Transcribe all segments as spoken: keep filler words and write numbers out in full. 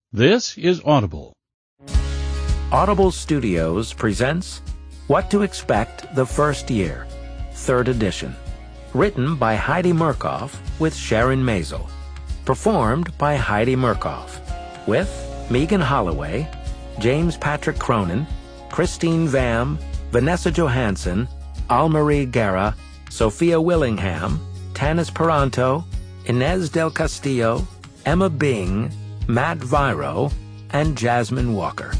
This is Audible. Audible Studios presents What to Expect the First Year, third edition. Written by Heidi Murkoff with Sharon Maisel. Performed by Heidi Murkoff. With Megan Holloway, James Patrick Cronin, Christine Vam, Vanessa Johansson, Almarie Guerra, Sophia Willingham, Tanis Paranto, Inez del Castillo, Emma Bing, Matt Viro, and Jasmine Walker.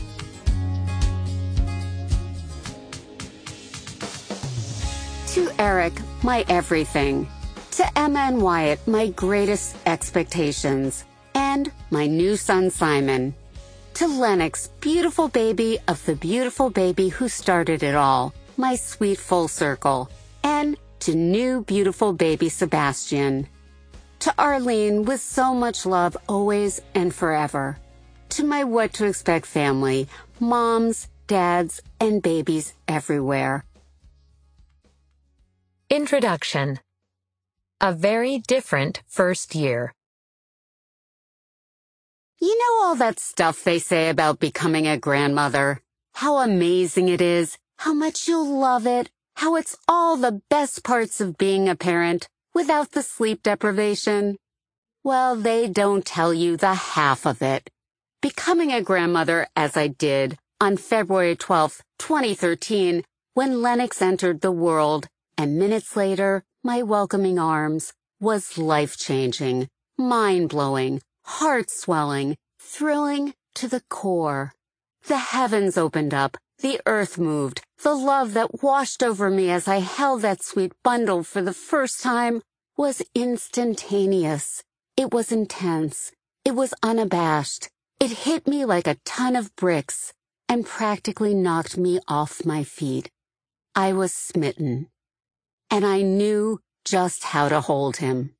To Eric, my everything. To Emma and Wyatt, my greatest expectations. And my new son, Simon. To Lennox, beautiful baby of the beautiful baby who started it all, my sweet full circle. And to new beautiful baby Sebastian. To Arlene, with so much love always and forever. To my What to Expect family, moms, dads, and babies everywhere. Introduction. A very different first year. You know all that stuff they say about becoming a grandmother? How amazing it is, how much you'll love it, how it's all the best parts of being a parent without the sleep deprivation. Well, they don't tell you the half of it. Becoming a grandmother, as I did, on February twelfth, twenty thirteen, when Lennox entered the world, and minutes later, my welcoming arms, was life-changing, mind-blowing, heart-swelling, thrilling to the core. The heavens opened up, the earth moved, the love that washed over me as I held that sweet bundle for the first time was instantaneous. It was intense. It was unabashed. It hit me like a ton of bricks and practically knocked me off my feet. I was smitten. And I knew just how to hold him.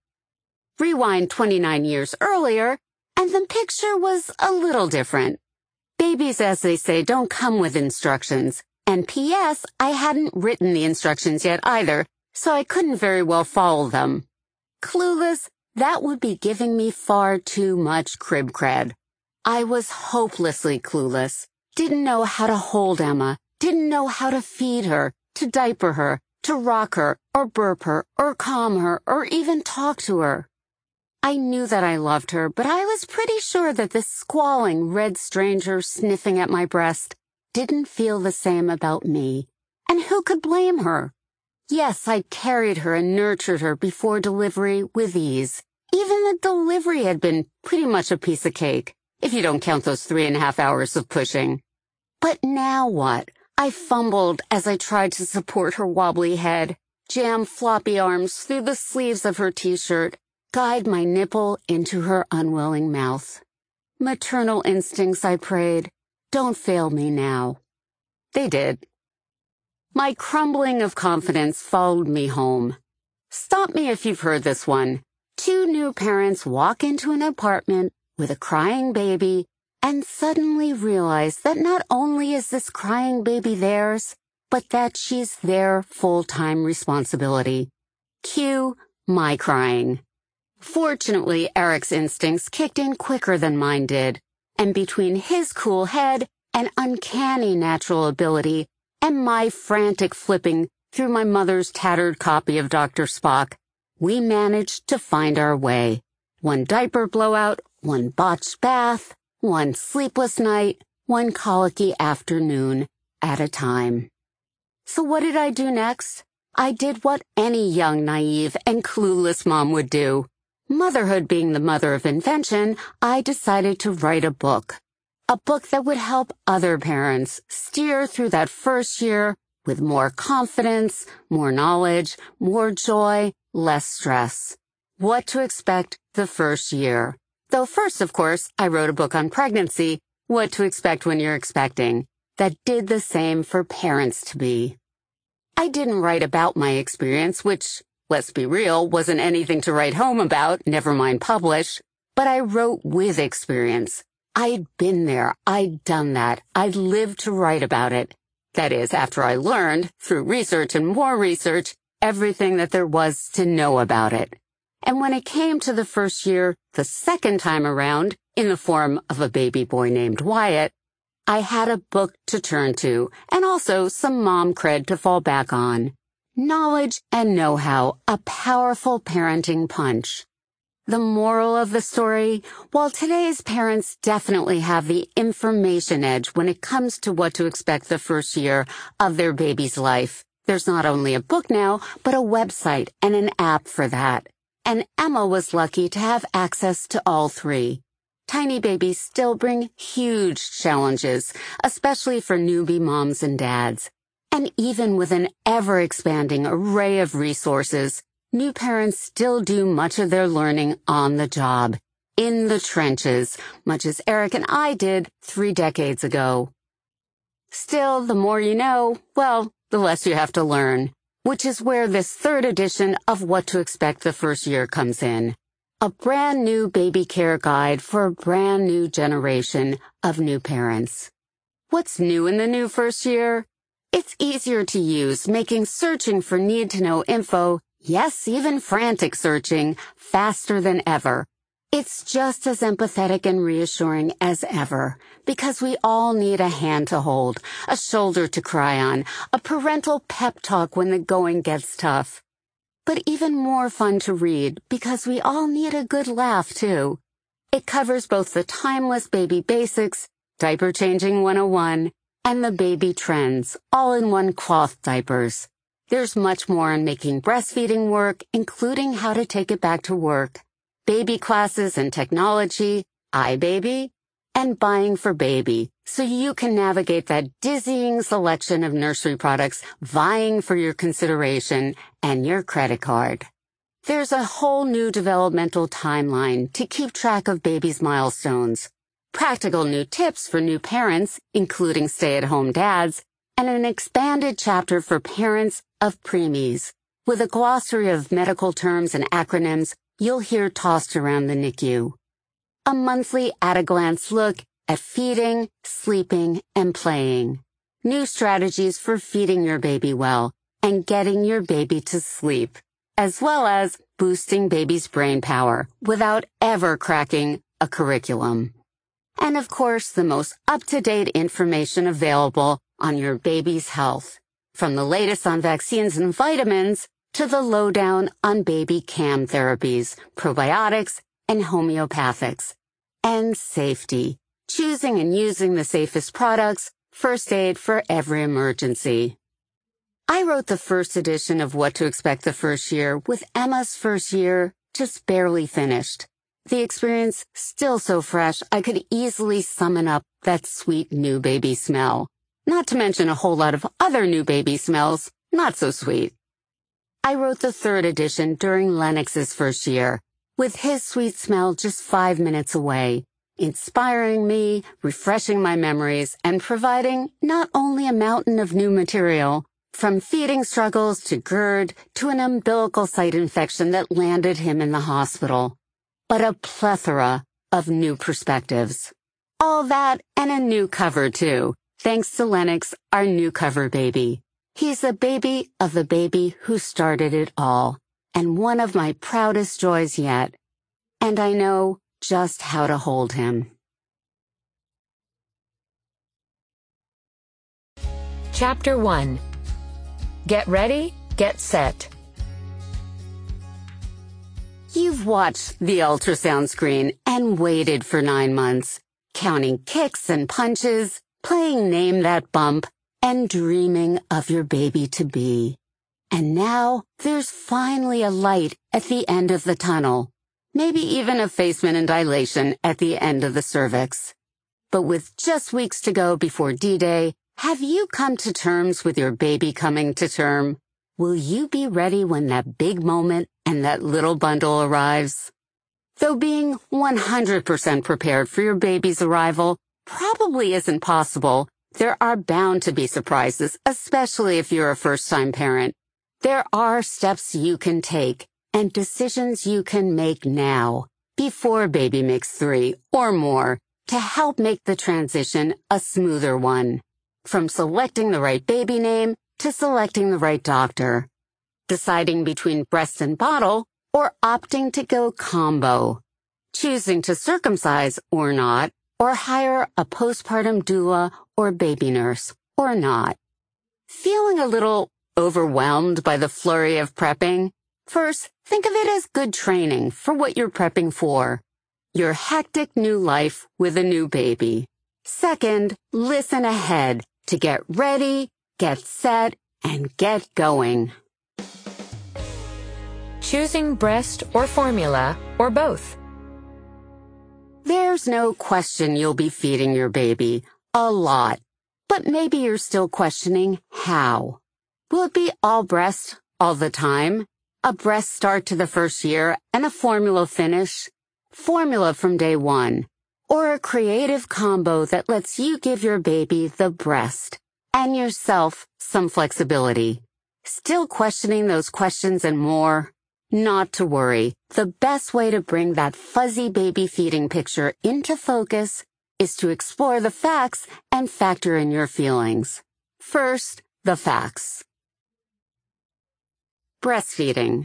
Rewind twenty-nine years earlier, and the picture was a little different. Babies, as they say, don't come with instructions. And P S I hadn't written the instructions yet either, so I couldn't very well follow them. Clueless, that would be giving me far too much crib cred. I was hopelessly clueless. Didn't know how to hold Emma. Didn't know how to feed her, to diaper her, to rock her, or burp her, or calm her, or even talk to her. I knew that I loved her, but I was pretty sure that this squalling red stranger sniffing at my breast didn't feel the same about me. And who could blame her? Yes, I'd carried her and nurtured her before delivery with ease. Even the delivery had been pretty much a piece of cake, if you don't count those three and a half hours of pushing. But now what? I fumbled as I tried to support her wobbly head, jam floppy arms through the sleeves of her t-shirt, guide my nipple into her unwilling mouth. Maternal instincts, I prayed, don't fail me now. They did. My crumbling of confidence followed me home. Stop me if you've heard this one. Two new parents walk into an apartment with a crying baby and suddenly realize that not only is this crying baby theirs, but that she's their full-time responsibility. Cue my crying. Fortunately, Eric's instincts kicked in quicker than mine did, and between his cool head and uncanny natural ability and my frantic flipping through my mother's tattered copy of Doctor Spock, we managed to find our way. One diaper blowout, one botched bath, one sleepless night, one colicky afternoon at a time. So what did I do next? I did what any young, naive, and clueless mom would do. Motherhood being the mother of invention, I decided to write a book. A book that would help other parents steer through that first year with more confidence, more knowledge, more joy, less stress. What to expect the first year. Though first, of course, I wrote a book on pregnancy, What to Expect When You're Expecting, that did the same for parents-to-be. I didn't write about my experience, which, let's be real, wasn't anything to write home about, never mind publish, but I wrote with experience. I'd been there, I'd done that, I'd lived to write about it. That is, after I learned, through research and more research, everything that there was to know about it. And when it came to the first year, the second time around, in the form of a baby boy named Wyatt, I had a book to turn to and also some mom cred to fall back on. Knowledge and know-how, a powerful parenting punch. The moral of the story, while today's parents definitely have the information edge when it comes to what to expect the first year of their baby's life, there's not only a book now, but a website and an app for that. And Emma was lucky to have access to all three. Tiny babies still bring huge challenges, especially for newbie moms and dads. And even with an ever-expanding array of resources, new parents still do much of their learning on the job, in the trenches, much as Eric and I did three decades ago. Still, the more you know, well, the less you have to learn, which is where this third edition of What to Expect the First Year comes in. A brand new baby care guide for a brand new generation of new parents. What's new in the new first year? It's easier to use, making searching for need-to-know info, yes, even frantic searching, faster than ever. It's just as empathetic and reassuring as ever, because we all need a hand to hold, a shoulder to cry on, a parental pep talk when the going gets tough. But even more fun to read, because we all need a good laugh, too. It covers both the timeless baby basics, Diaper Changing one oh one, and the baby trends, all in one cloth diapers. There's much more on making breastfeeding work, including how to take it back to work, baby classes and technology, iBaby, and buying for baby, so you can navigate that dizzying selection of nursery products vying for your consideration and your credit card. There's a whole new developmental timeline to keep track of baby's milestones, practical new tips for new parents, including stay-at-home dads, and an expanded chapter for parents of preemies, with a glossary of medical terms and acronyms you'll hear tossed around the N I C U. A monthly at-a-glance look at feeding, sleeping, and playing. New strategies for feeding your baby well and getting your baby to sleep, as well as boosting baby's brain power without ever cracking a curriculum. And of course, the most up-to-date information available on your baby's health, from the latest on vaccines and vitamins to the lowdown on baby C A M therapies, probiotics, and homeopathics. And safety, choosing and using the safest products, first aid for every emergency. I wrote the first edition of What to Expect the First Year with Emma's first year just barely finished. The experience still so fresh I could easily summon up that sweet new baby smell. Not to mention a whole lot of other new baby smells, not so sweet. I wrote the third edition during Lennox's first year, with his sweet smell just five minutes away, inspiring me, refreshing my memories, and providing not only a mountain of new material, from feeding struggles to GERD to an umbilical site infection that landed him in the hospital, but a plethora of new perspectives. All that and a new cover, too, thanks to Lennox, our new cover baby. He's a baby of the baby who started it all, and one of my proudest joys yet. And I know just how to hold him. Chapter one. Get ready, get set. You've watched the ultrasound screen and waited for nine months, counting kicks and punches, playing Name That Bump, and dreaming of your baby-to-be. And now there's finally a light at the end of the tunnel, maybe even effacement and dilation at the end of the cervix. But with just weeks to go before D-Day, have you come to terms with your baby coming to term? Will you be ready when that big moment and that little bundle arrives? Though being one hundred percent prepared for your baby's arrival probably isn't possible, there are bound to be surprises, especially if you're a first-time parent. There are steps you can take and decisions you can make now, before baby makes three or more, to help make the transition a smoother one. From selecting the right baby name to selecting the right doctor, deciding between breast and bottle, or opting to go combo, choosing to circumcise or not, or hire a postpartum doula or baby nurse or not. Feeling a little overwhelmed by the flurry of prepping? First, think of it as good training for what you're prepping for. Your hectic new life with a new baby. Second, listen ahead to get ready, get set, and get going. Choosing breast or formula, or both. There's no question you'll be feeding your baby. A lot. But maybe you're still questioning how. Will it be all breast all the time? A breast start to the first year and a formula finish? Formula from day one? Or a creative combo that lets you give your baby the breast and yourself some flexibility? Still questioning those questions and more? Not to worry. The best way to bring that fuzzy baby feeding picture into focus is to explore the facts and factor in your feelings. First, the facts. Breastfeeding.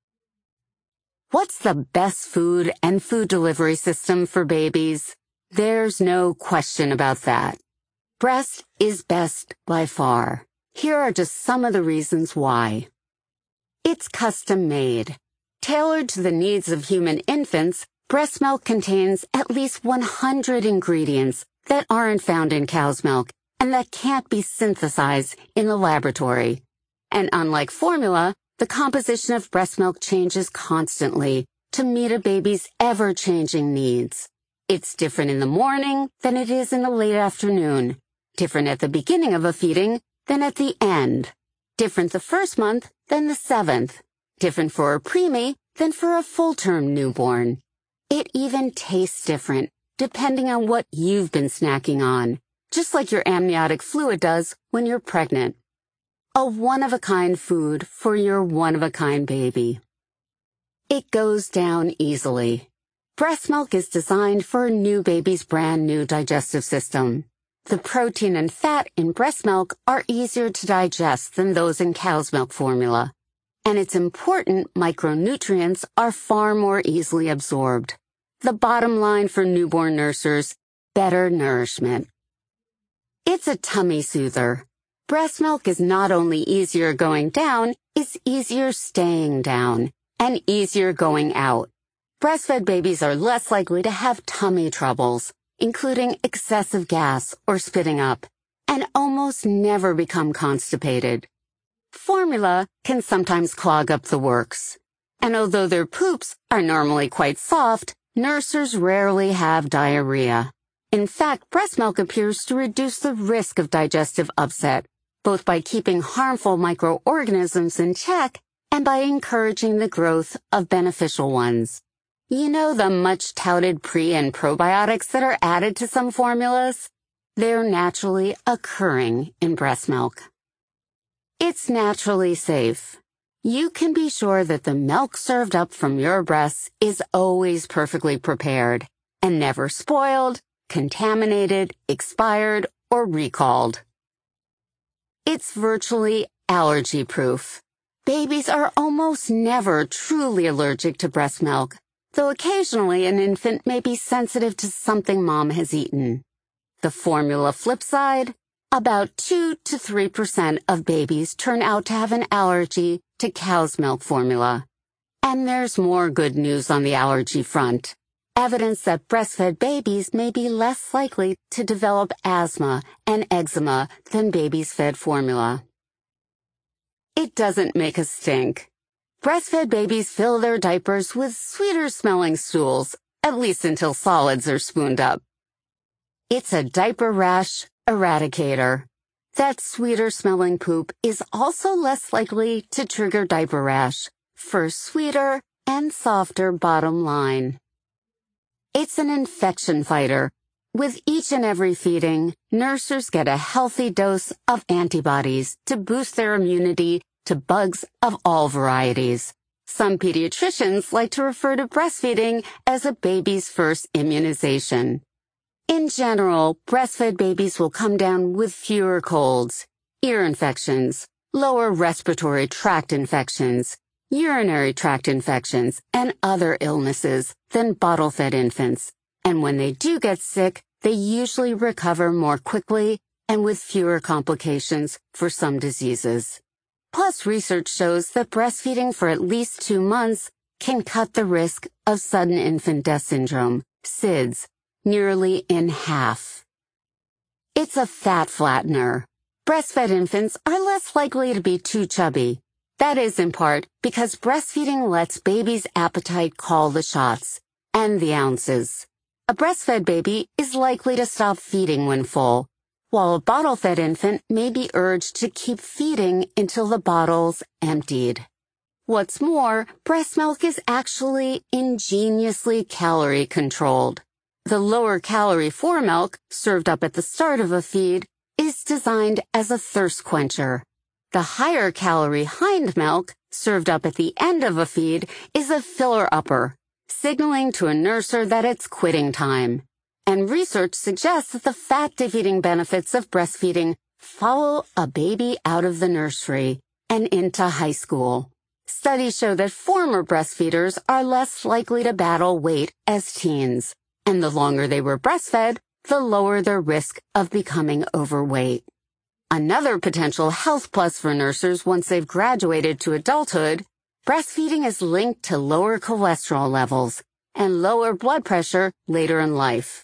What's the best food and food delivery system for babies? There's no question about that. Breast is best by far. Here are just some of the reasons why. It's custom made. Tailored to the needs of human infants, breast milk contains at least one hundred ingredients that aren't found in cow's milk and that can't be synthesized in the laboratory. And unlike formula, the composition of breast milk changes constantly to meet a baby's ever-changing needs. It's different in the morning than it is in the late afternoon, different at the beginning of a feeding than at the end, different the first month than the seventh, different for a preemie than for a full-term newborn. It even tastes different, depending on what you've been snacking on, just like your amniotic fluid does when you're pregnant. A one-of-a-kind food for your one-of-a-kind baby. It goes down easily. Breast milk is designed for a new baby's brand new digestive system. The protein and fat in breast milk are easier to digest than those in cow's milk formula, and its important micronutrients are far more easily absorbed. The bottom line for newborn nursers, better nourishment. It's a tummy soother. Breast milk is not only easier going down, it's easier staying down, and easier going out. Breastfed babies are less likely to have tummy troubles, including excessive gas or spitting up, and almost never become constipated. Formula can sometimes clog up the works, and although their poops are normally quite soft, nursers rarely have diarrhea. In fact, breast milk appears to reduce the risk of digestive upset, both by keeping harmful microorganisms in check and by encouraging the growth of beneficial ones. You know the much-touted pre- and probiotics that are added to some formulas? They're naturally occurring in breast milk. It's naturally safe. You can be sure that the milk served up from your breasts is always perfectly prepared and never spoiled, contaminated, expired, or recalled. It's virtually allergy-proof. Babies are almost never truly allergic to breast milk, though occasionally an infant may be sensitive to something mom has eaten. The formula flip side, about two to three percent of babies turn out to have an allergy to cow's milk formula. And there's more good news on the allergy front. Evidence that breastfed babies may be less likely to develop asthma and eczema than babies fed formula. It doesn't make a stink. Breastfed babies fill their diapers with sweeter-smelling stools, at least until solids are spooned up. It's a diaper rash eradicator. That sweeter-smelling poop is also less likely to trigger diaper rash, for sweeter and softer bottom line. It's an infection fighter. With each and every feeding, nursers get a healthy dose of antibodies to boost their immunity to bugs of all varieties. Some pediatricians like to refer to breastfeeding as a baby's first immunization. In general, breastfed babies will come down with fewer colds, ear infections, lower respiratory tract infections, urinary tract infections, and other illnesses than bottle-fed infants. And when they do get sick, they usually recover more quickly and with fewer complications for some diseases. Plus, research shows that breastfeeding for at least two months can cut the risk of sudden infant death syndrome, S I D S, nearly in half. It's a fat flattener. Breastfed infants are less likely to be too chubby. That is in part because breastfeeding lets baby's appetite call the shots and the ounces. A breastfed baby is likely to stop feeding when full, while a bottle-fed infant may be urged to keep feeding until the bottle's emptied. What's more, breast milk is actually ingeniously calorie-controlled. The lower-calorie foremilk, served up at the start of a feed, is designed as a thirst quencher. The higher-calorie hind milk, served up at the end of a feed, is a filler-upper, signaling to a nurser that it's quitting time. And research suggests that the fat-defeating benefits of breastfeeding follow a baby out of the nursery and into high school. Studies show that former breastfeeders are less likely to battle weight as teens, and the longer they were breastfed, the lower their risk of becoming overweight. Another potential health plus for nursers once they've graduated to adulthood, breastfeeding is linked to lower cholesterol levels and lower blood pressure later in life.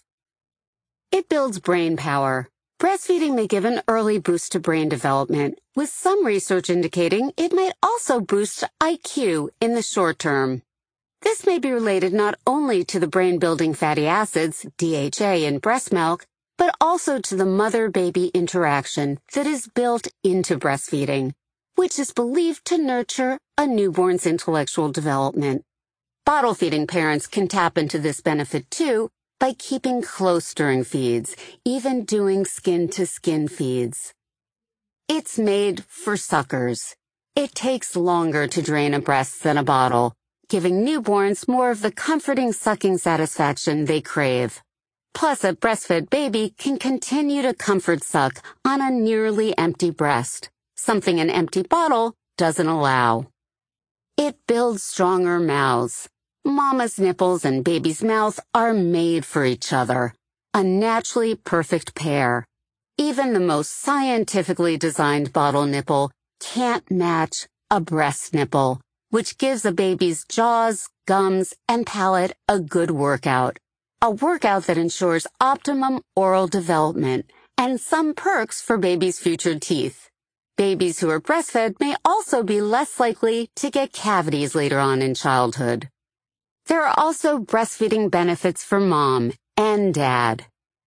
It builds brain power. Breastfeeding may give an early boost to brain development, with some research indicating it might also boost I Q in the short term. This may be related not only to the brain-building fatty acids, D H A, in breast milk, but also to the mother-baby interaction that is built into breastfeeding, which is believed to nurture a newborn's intellectual development. Bottle-feeding parents can tap into this benefit too by keeping close during feeds, even doing skin-to-skin feeds. It's made for suckers. It takes longer to drain a breast than a bottle, giving newborns more of the comforting sucking satisfaction they crave. Plus, a breastfed baby can continue to comfort suck on a nearly empty breast, something an empty bottle doesn't allow. It builds stronger mouths. Mama's nipples and baby's mouth are made for each other, a naturally perfect pair. Even the most scientifically designed bottle nipple can't match a breast nipple, which gives a baby's jaws, gums, and palate a good workout. A workout that ensures optimum oral development and some perks for baby's future teeth. Babies who are breastfed may also be less likely to get cavities later on in childhood. There are also breastfeeding benefits for mom and dad.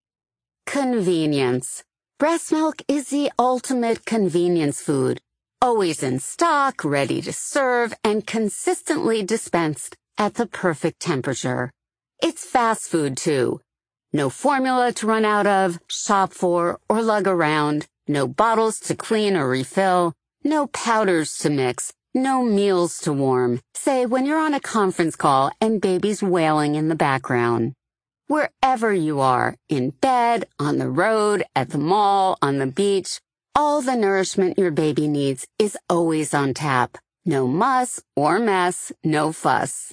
Convenience. Breast milk is the ultimate convenience food, always in stock, ready to serve, and consistently dispensed at the perfect temperature. It's fast food, too. No formula to run out of, shop for, or lug around. No bottles to clean or refill. No powders to mix. No meals to warm. Say when you're on a conference call and baby's wailing in the background. Wherever you are, in bed, on the road, at the mall, on the beach, all the nourishment your baby needs is always on tap. No muss or mess, no fuss.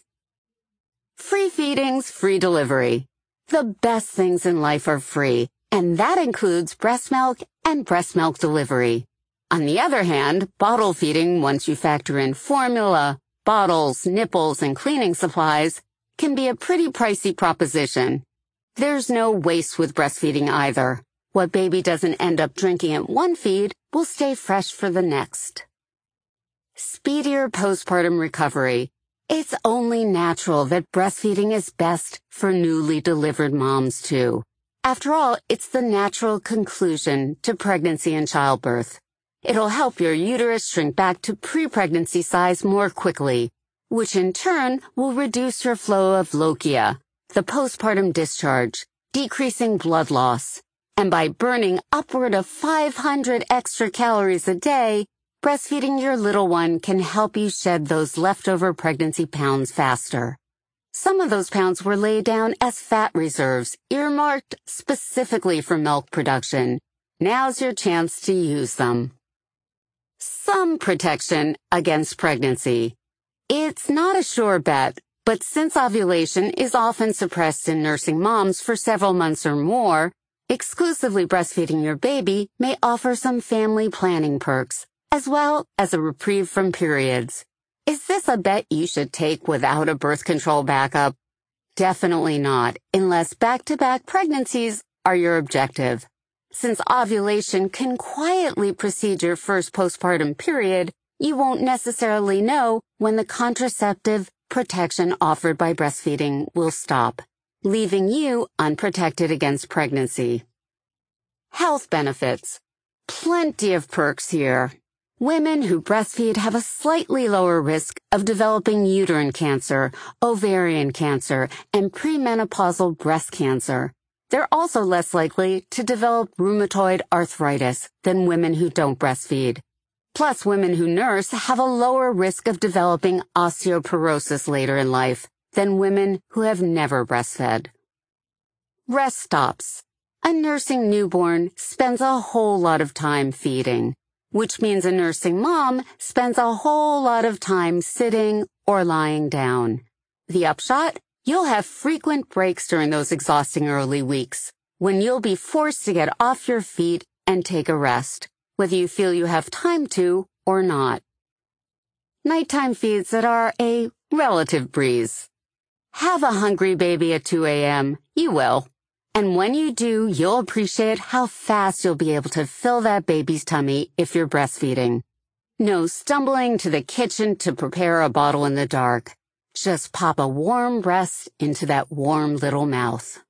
Free feedings, free delivery. The best things in life are free, and that includes breast milk and breast milk delivery. On the other hand, bottle feeding, once you factor in formula, bottles, nipples, and cleaning supplies, can be a pretty pricey proposition. There's no waste with breastfeeding either. What baby doesn't end up drinking at one feed will stay fresh for the next. Speedier postpartum recovery. It's only natural that breastfeeding is best for newly delivered moms, too. After all, it's the natural conclusion to pregnancy and childbirth. It'll help your uterus shrink back to pre-pregnancy size more quickly, which in turn will reduce your flow of lochia, the postpartum discharge, decreasing blood loss. And by burning upward of five hundred extra calories a day, breastfeeding your little one can help you shed those leftover pregnancy pounds faster. Some of those pounds were laid down as fat reserves, earmarked specifically for milk production. Now's your chance to use them. Some protection against pregnancy. It's not a sure bet, but since ovulation is often suppressed in nursing moms for several months or more, exclusively breastfeeding your baby may offer some family planning perks, as well as a reprieve from periods. Is this a bet you should take without a birth control backup? Definitely not, unless back-to-back pregnancies are your objective. Since ovulation can quietly precede your first postpartum period, you won't necessarily know when the contraceptive protection offered by breastfeeding will stop, leaving you unprotected against pregnancy. Health benefits. Plenty of perks here. Women who breastfeed have a slightly lower risk of developing uterine cancer, ovarian cancer, and premenopausal breast cancer. They're also less likely to develop rheumatoid arthritis than women who don't breastfeed. Plus, women who nurse have a lower risk of developing osteoporosis later in life than women who have never breastfed. Rest stops. A nursing newborn spends a whole lot of time feeding, which means a nursing mom spends a whole lot of time sitting or lying down. The upshot? You'll have frequent breaks during those exhausting early weeks, when you'll be forced to get off your feet and take a rest, whether you feel you have time to or not. Nighttime feeds that are a relative breeze. Have a hungry baby at two a.m. You will. And when you do, you'll appreciate how fast you'll be able to fill that baby's tummy if you're breastfeeding. No stumbling to the kitchen to prepare a bottle in the dark. Just pop a warm breast into that warm little mouth.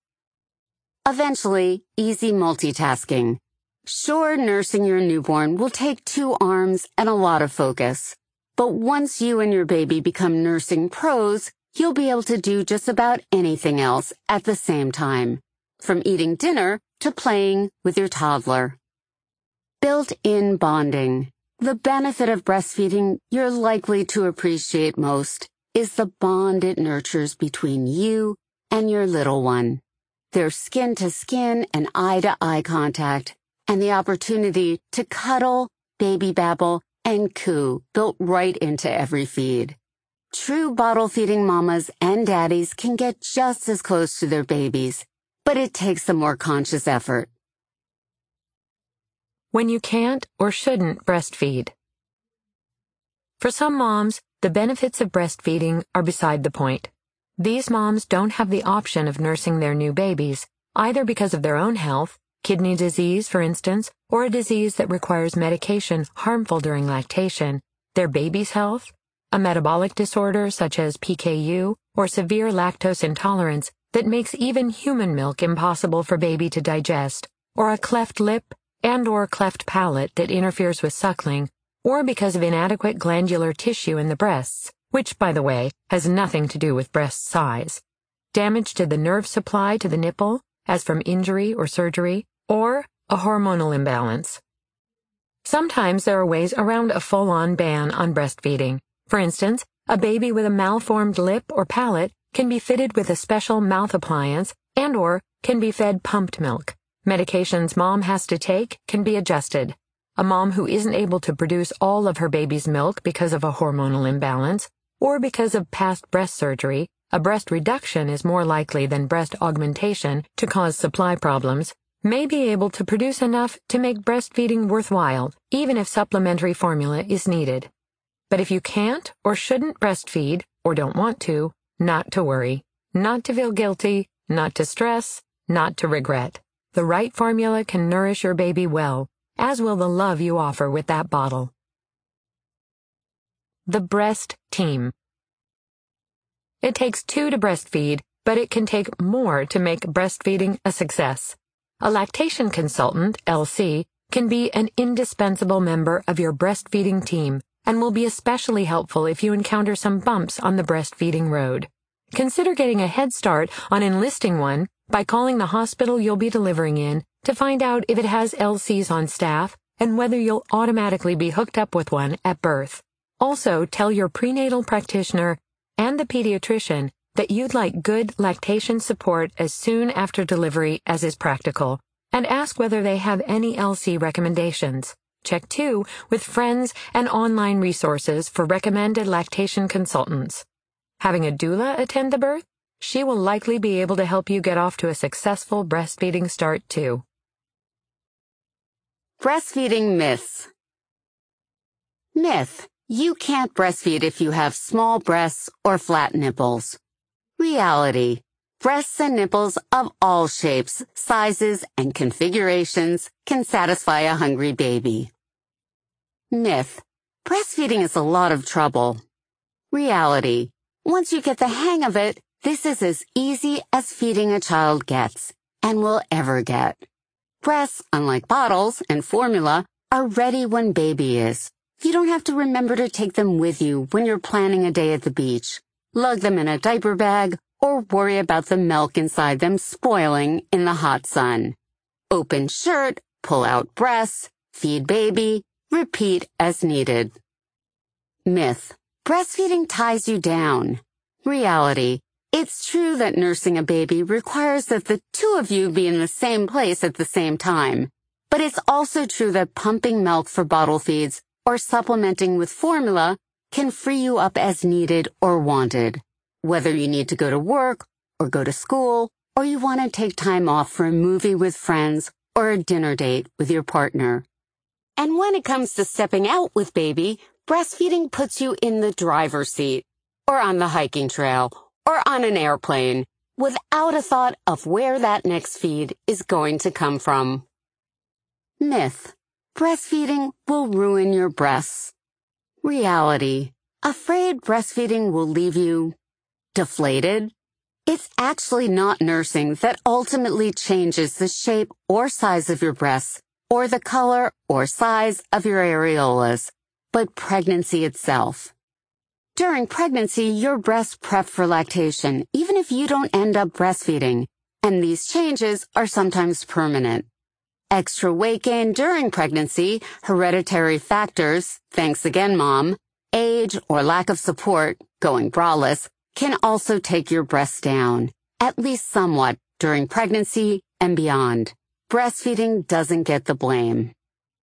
Eventually, easy multitasking. Sure, nursing your newborn will take two arms and a lot of focus. But once you and your baby become nursing pros, you'll be able to do just about anything else at the same time, from eating dinner to playing with your toddler. Built-in bonding. The benefit of breastfeeding you're likely to appreciate most is the bond it nurtures between you and your little one. There's skin-to-skin and eye-to-eye contact, and the opportunity to cuddle, baby babble, and coo built right into every feed. True bottle-feeding mamas and daddies can get just as close to their babies, but it takes a more conscious effort. When you can't or shouldn't breastfeed. For some moms, the benefits of breastfeeding are beside the point. These moms don't have the option of nursing their new babies, either because of their own health, kidney disease, for instance, or a disease that requires medication harmful during lactation, their baby's health, a metabolic disorder such as P K U, or severe lactose intolerance that makes even human milk impossible for baby to digest, or a cleft lip and or cleft palate that interferes with suckling, or because of inadequate glandular tissue in the breasts, which, by the way, has nothing to do with breast size, damage to the nerve supply to the nipple, as from injury or surgery, or a hormonal imbalance. Sometimes there are ways around a full-on ban on breastfeeding. For instance, a baby with a malformed lip or palate can be fitted with a special mouth appliance and or can be fed pumped milk. Medications mom has to take can be adjusted. A mom who isn't able to produce all of her baby's milk because of a hormonal imbalance or because of past breast surgery, a breast reduction is more likely than breast augmentation to cause supply problems, may be able to produce enough to make breastfeeding worthwhile, even if supplementary formula is needed. But if you can't or shouldn't breastfeed, or don't want to, not to worry, not to feel guilty, not to stress, not to regret. The right formula can nourish your baby well, as will the love you offer with that bottle. The breast team. It takes two to breastfeed, but it can take more to make breastfeeding a success. A lactation consultant, L C, can be an indispensable member of your breastfeeding team and will be especially helpful if you encounter some bumps on the breastfeeding road. Consider getting a head start on enlisting one by calling the hospital you'll be delivering in to find out if it has L Cs on staff and whether you'll automatically be hooked up with one at birth. Also, tell your prenatal practitioner and the pediatrician that you'd like good lactation support as soon after delivery as is practical, and ask whether they have any L C recommendations. Check two with friends and online resources for recommended lactation consultants. Having a doula attend the birth? She will likely be able to help you get off to a successful breastfeeding start too. Breastfeeding myths. Myth: you can't breastfeed if you have small breasts or flat nipples. Reality: breasts and nipples of all shapes, sizes, and configurations can satisfy a hungry baby. Myth: breastfeeding is a lot of trouble. Reality: once you get the hang of it, this is as easy as feeding a child gets, and will ever get. Breasts, unlike bottles and formula, are ready when baby is. You don't have to remember to take them with you when you're planning a day at the beach, lug them in a diaper bag, or worry about the milk inside them spoiling in the hot sun. Open shirt, pull out breasts, feed baby, repeat as needed. Myth: breastfeeding ties you down. Reality: it's true that nursing a baby requires that the two of you be in the same place at the same time, but it's also true that pumping milk for bottle feeds or supplementing with formula can free you up as needed or wanted, whether you need to go to work or go to school, or you want to take time off for a movie with friends or a dinner date with your partner. And when it comes to stepping out with baby, breastfeeding puts you in the driver's seat, or on the hiking trail, or on an airplane, without a thought of where that next feed is going to come from. Myth: breastfeeding will ruin your breasts. Reality: afraid breastfeeding will leave you deflated? It's actually not nursing that ultimately changes the shape or size of your breasts, or the color or size of your areolas, but pregnancy itself. During pregnancy, your breasts prep for lactation, even if you don't end up breastfeeding, and these changes are sometimes permanent. Extra weight gain during pregnancy, hereditary factors, thanks again mom, age or lack of support, going braless, can also take your breasts down, at least somewhat, during pregnancy and beyond. Breastfeeding doesn't get the blame.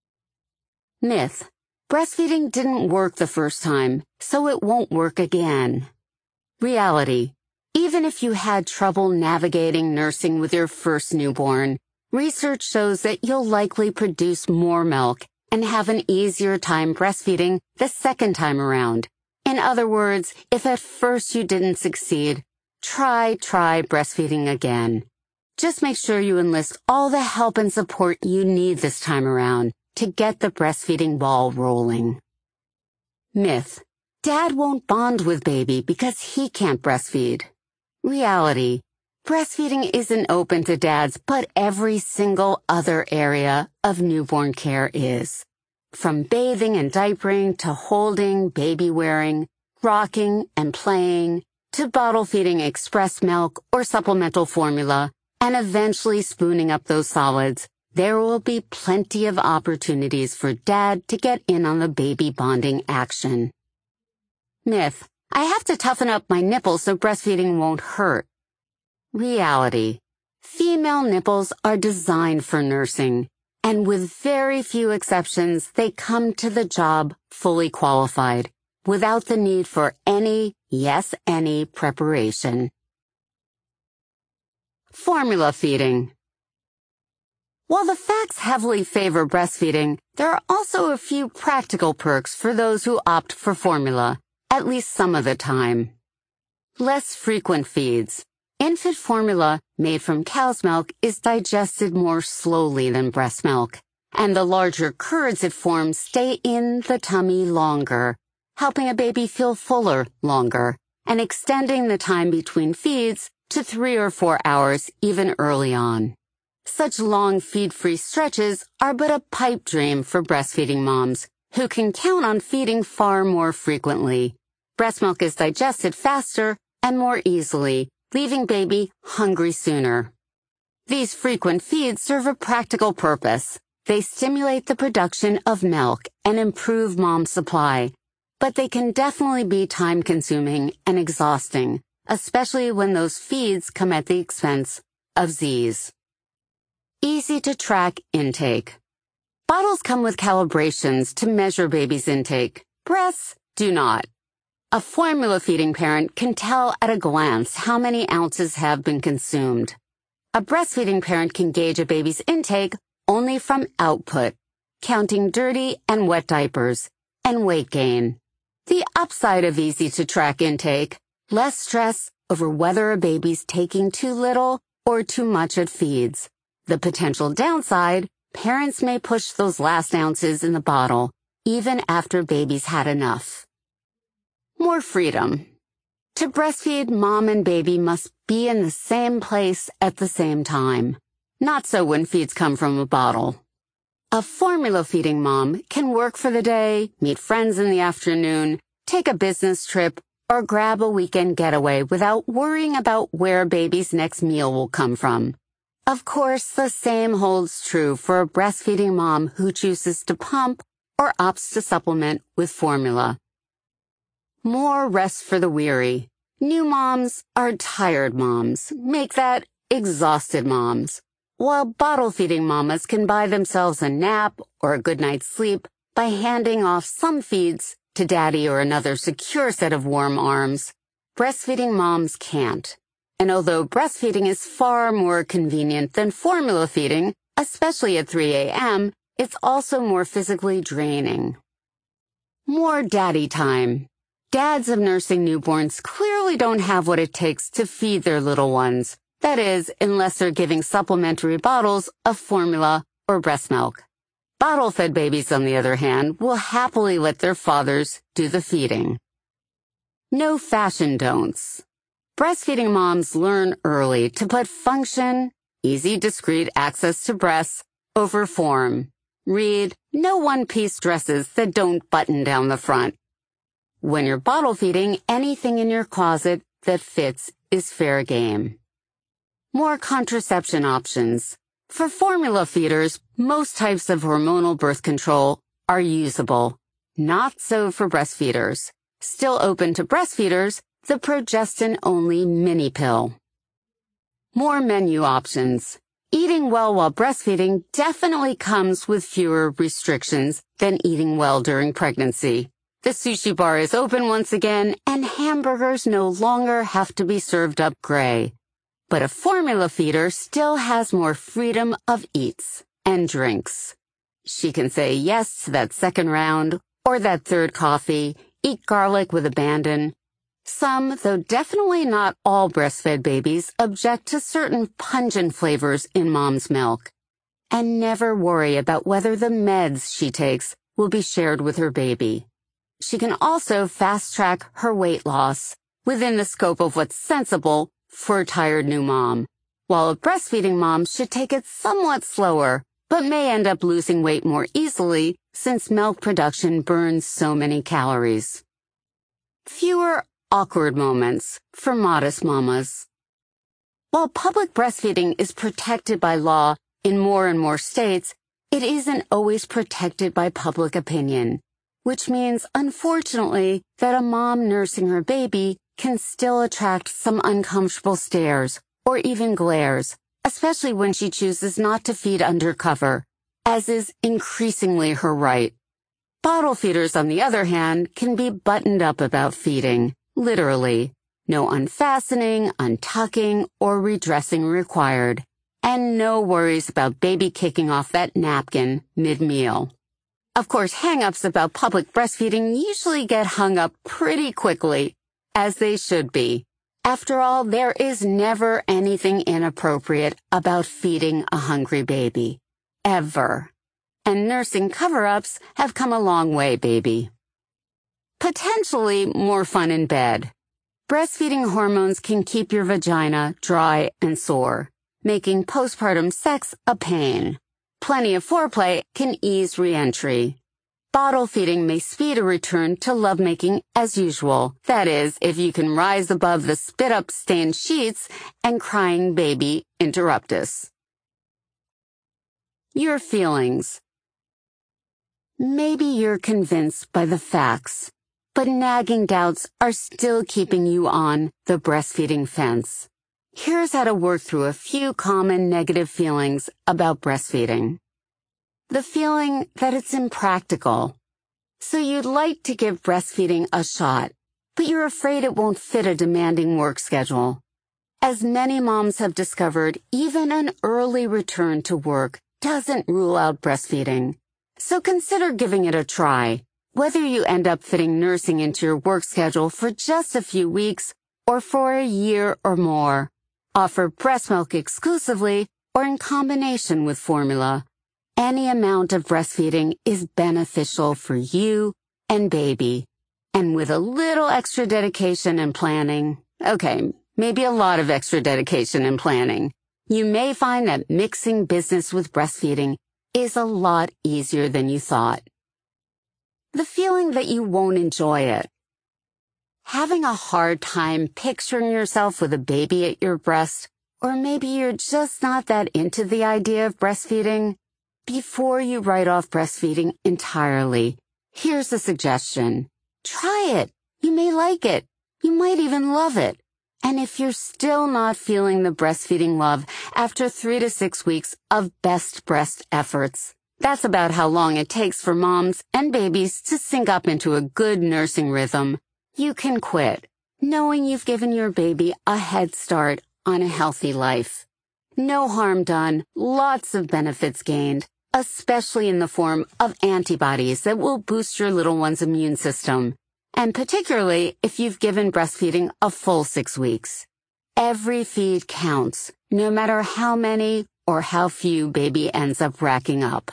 Myth: breastfeeding didn't work the first time, so it won't work again. Reality: even if you had trouble navigating nursing with your first newborn, research shows that you'll likely produce more milk and have an easier time breastfeeding the second time around. In other words, if at first you didn't succeed, try, try breastfeeding again. Just make sure you enlist all the help and support you need this time around to get the breastfeeding ball rolling. Myth: dad won't bond with baby because he can't breastfeed. Reality: breastfeeding isn't open to dads, but every single other area of newborn care is. From bathing and diapering to holding, baby wearing, rocking and playing, to bottle feeding express milk or supplemental formula, and eventually spooning up those solids, there will be plenty of opportunities for dad to get in on the baby bonding action. Myth: I have to toughen up my nipples so breastfeeding won't hurt. Reality: female nipples are designed for nursing, and with very few exceptions, they come to the job fully qualified, without the need for any, yes, any preparation. Formula feeding. While the facts heavily favor breastfeeding, there are also a few practical perks for those who opt for formula, at least some of the time. Less frequent feeds. Infant formula made from cow's milk is digested more slowly than breast milk, and the larger curds it forms stay in the tummy longer, helping a baby feel fuller longer, and extending the time between feeds to three or four hours even early on. Such long feed-free stretches are but a pipe dream for breastfeeding moms, who can count on feeding far more frequently. Breast milk is digested faster and more easily, leaving baby hungry sooner. These frequent feeds serve a practical purpose. They stimulate the production of milk and improve mom's supply, but they can definitely be time-consuming and exhausting, especially when those feeds come at the expense of Z's. Easy to track intake. Bottles come with calibrations to measure baby's intake. Breasts do not. A formula-feeding parent can tell at a glance how many ounces have been consumed. A breastfeeding parent can gauge a baby's intake only from output, counting dirty and wet diapers, and weight gain. The upside of easy-to-track intake, less stress over whether a baby's taking too little or too much at feeds. The potential downside, parents may push those last ounces in the bottle, even after baby's had enough. More freedom. To breastfeed, mom and baby must be in the same place at the same time. Not so when feeds come from a bottle. A formula-feeding mom can work for the day, meet friends in the afternoon, take a business trip, or grab a weekend getaway without worrying about where baby's next meal will come from. Of course, the same holds true for a breastfeeding mom who chooses to pump or opts to supplement with formula. More rest for the weary. New moms are tired moms. Make that exhausted moms. While bottle-feeding mamas can buy themselves a nap or a good night's sleep by handing off some feeds to daddy or another secure set of warm arms, breastfeeding moms can't. And although breastfeeding is far more convenient than formula feeding, especially at three a m, it's also more physically draining. More daddy time. Dads of nursing newborns clearly don't have what it takes to feed their little ones. That is, unless they're giving supplementary bottles of formula or breast milk. Bottle-fed babies, on the other hand, will happily let their fathers do the feeding. No fashion don'ts. Breastfeeding moms learn early to put function, easy, discreet access to breasts, over form. Read, no one-piece dresses that don't button down the front. When you're bottle feeding, anything in your closet that fits is fair game. More contraception options. For formula feeders, most types of hormonal birth control are usable. Not so for breastfeeders. Still open to breastfeeders, the progestin-only mini pill. More menu options. Eating well while breastfeeding definitely comes with fewer restrictions than eating well during pregnancy. The sushi bar is open once again, and hamburgers no longer have to be served up gray. But a formula feeder still has more freedom of eats and drinks. She can say yes to that second round or that third coffee, eat garlic with abandon. Some, though definitely not all breastfed babies, object to certain pungent flavors in mom's milk. And never worry about whether the meds she takes will be shared with her baby. She can also fast-track her weight loss within the scope of what's sensible for a tired new mom, while a breastfeeding mom should take it somewhat slower, but may end up losing weight more easily since milk production burns so many calories. Fewer awkward moments for modest mamas. While public breastfeeding is protected by law in more and more states, it isn't always protected by public opinion, which means, unfortunately, that a mom nursing her baby can still attract some uncomfortable stares or even glares, especially when she chooses not to feed undercover, as is increasingly her right. Bottle feeders, on the other hand, can be buttoned up about feeding, literally. No unfastening, untucking, or redressing required, and no worries about baby kicking off that napkin mid-meal. Of course, hang-ups about public breastfeeding usually get hung up pretty quickly, as they should be. After all, there is never anything inappropriate about feeding a hungry baby. Ever. And nursing cover-ups have come a long way, baby. Potentially more fun in bed. Breastfeeding hormones can keep your vagina dry and sore, making postpartum sex a pain. Plenty of foreplay can ease re-entry. Bottle feeding may speed a return to lovemaking as usual. That is, if you can rise above the spit-up stained sheets and crying baby interruptus. Your feelings. Maybe you're convinced by the facts, but nagging doubts are still keeping you on the breastfeeding fence. Here's how to work through a few common negative feelings about breastfeeding. The feeling that it's impractical. So you'd like to give breastfeeding a shot, but you're afraid it won't fit a demanding work schedule. As many moms have discovered, even an early return to work doesn't rule out breastfeeding. So consider giving it a try, whether you end up fitting nursing into your work schedule for just a few weeks or for a year or more. Offer breast milk exclusively or in combination with formula. Any amount of breastfeeding is beneficial for you and baby. And with a little extra dedication and planning, okay, maybe a lot of extra dedication and planning, you may find that mixing business with breastfeeding is a lot easier than you thought. The feeling that you won't enjoy it. Having a hard time picturing yourself with a baby at your breast, or maybe you're just not that into the idea of breastfeeding? Before you write off breastfeeding entirely, here's a suggestion. Try it. You may like it. You might even love it. And if you're still not feeling the breastfeeding love after three to six weeks of best breast efforts, that's about how long it takes for moms and babies to sync up into a good nursing rhythm, you can quit, knowing you've given your baby a head start on a healthy life. No harm done, lots of benefits gained, especially in the form of antibodies that will boost your little one's immune system, and particularly if you've given breastfeeding a full six weeks. Every feed counts, no matter how many or how few baby ends up racking up.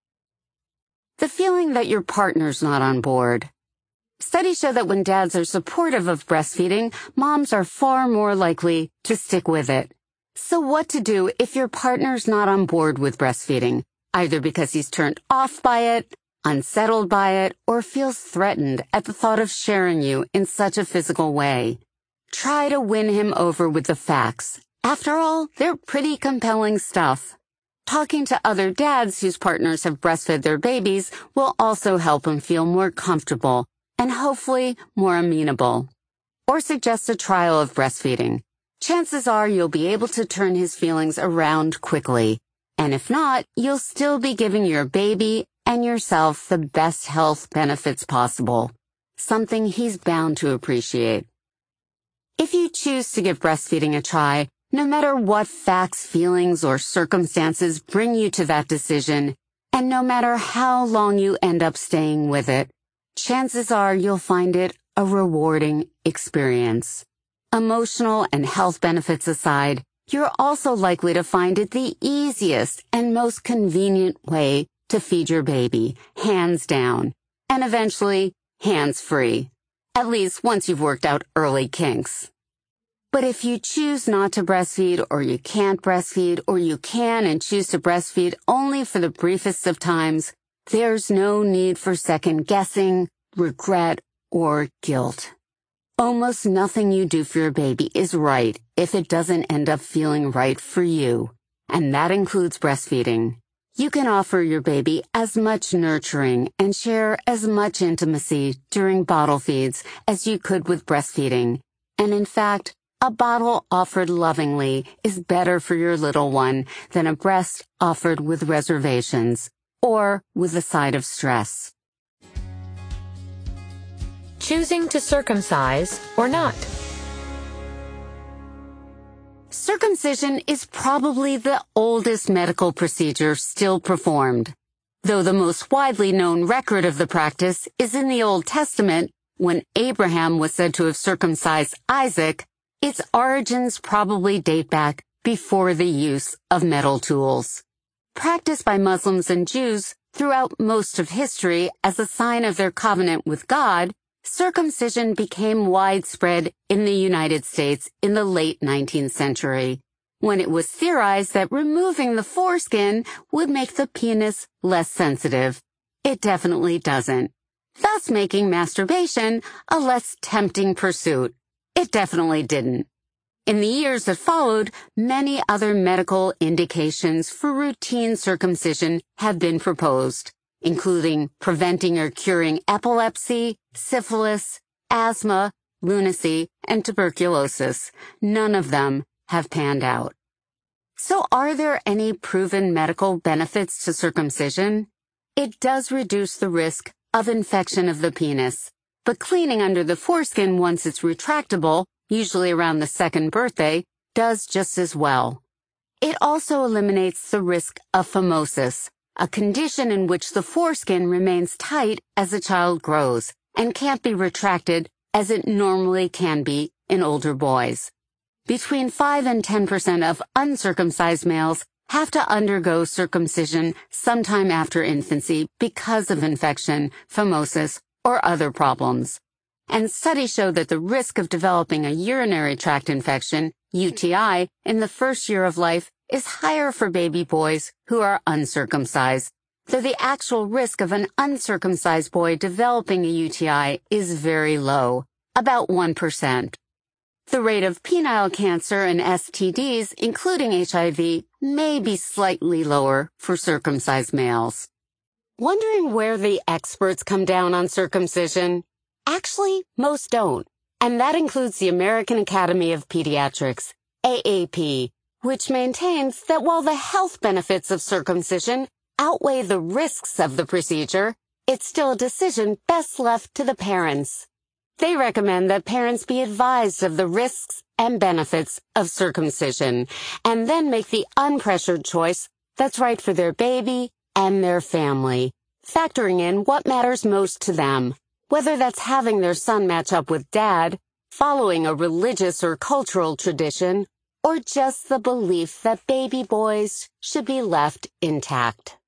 The feeling that your partner's not on board. Studies show that when dads are supportive of breastfeeding, moms are far more likely to stick with it. So what to do if your partner's not on board with breastfeeding, either because he's turned off by it, unsettled by it, or feels threatened at the thought of sharing you in such a physical way? Try to win him over with the facts. After all, they're pretty compelling stuff. Talking to other dads whose partners have breastfed their babies will also help him feel more comfortable and hopefully more amenable. Or suggest a trial of breastfeeding. Chances are you'll be able to turn his feelings around quickly. And if not, you'll still be giving your baby and yourself the best health benefits possible. Something he's bound to appreciate. If you choose to give breastfeeding a try, no matter what facts, feelings, or circumstances bring you to that decision, and no matter how long you end up staying with it, chances are you'll find it a rewarding experience. Emotional and health benefits aside, you're also likely to find it the easiest and most convenient way to feed your baby, hands down, and eventually hands-free, at least once you've worked out early kinks. But if you choose not to breastfeed, or you can't breastfeed, or you can and choose to breastfeed only for the briefest of times, there's no need for second-guessing, regret, or guilt. Almost nothing you do for your baby is right if it doesn't end up feeling right for you, and that includes breastfeeding. You can offer your baby as much nurturing and share as much intimacy during bottle feeds as you could with breastfeeding. And in fact, a bottle offered lovingly is better for your little one than a breast offered with reservations or with a side of stress. Choosing to circumcise or not. Circumcision is probably the oldest medical procedure still performed, though the most widely known record of the practice is in the Old Testament when Abraham was said to have circumcised Isaac. Its origins probably date back before the use of metal tools. Practiced by Muslims and Jews throughout most of history as a sign of their covenant with God, circumcision became widespread in the United States in the late nineteenth century, when it was theorized that removing the foreskin would make the penis less sensitive. It definitely doesn't, thus making masturbation a less tempting pursuit. It definitely didn't. In the years that followed, many other medical indications for routine circumcision have been proposed, including preventing or curing epilepsy, syphilis, asthma, lunacy, and tuberculosis. None of them have panned out. So are there any proven medical benefits to circumcision? It does reduce the risk of infection of the penis, but cleaning under the foreskin once it's retractable, usually around the second birthday, does just as well. It also eliminates the risk of phimosis, a condition in which the foreskin remains tight as a child grows and can't be retracted as it normally can be in older boys. Between five and ten percent of uncircumcised males have to undergo circumcision sometime after infancy because of infection, phimosis, or other problems. And studies show that the risk of developing a urinary tract infection, U T I, in the first year of life is higher for baby boys who are uncircumcised, though the actual risk of an uncircumcised boy developing a U T I is very low, about one percent. The rate of penile cancer and S T Ds, including H I V, may be slightly lower for circumcised males. Wondering where the experts come down on circumcision? Actually, most don't, and that includes the American Academy of Pediatrics, A A P, which maintains that while the health benefits of circumcision outweigh the risks of the procedure, it's still a decision best left to the parents. They recommend that parents be advised of the risks and benefits of circumcision, and then make the unpressured choice that's right for their baby and their family, factoring in what matters most to them, whether that's having their son match up with dad, following a religious or cultural tradition, or just the belief that baby boys should be left intact.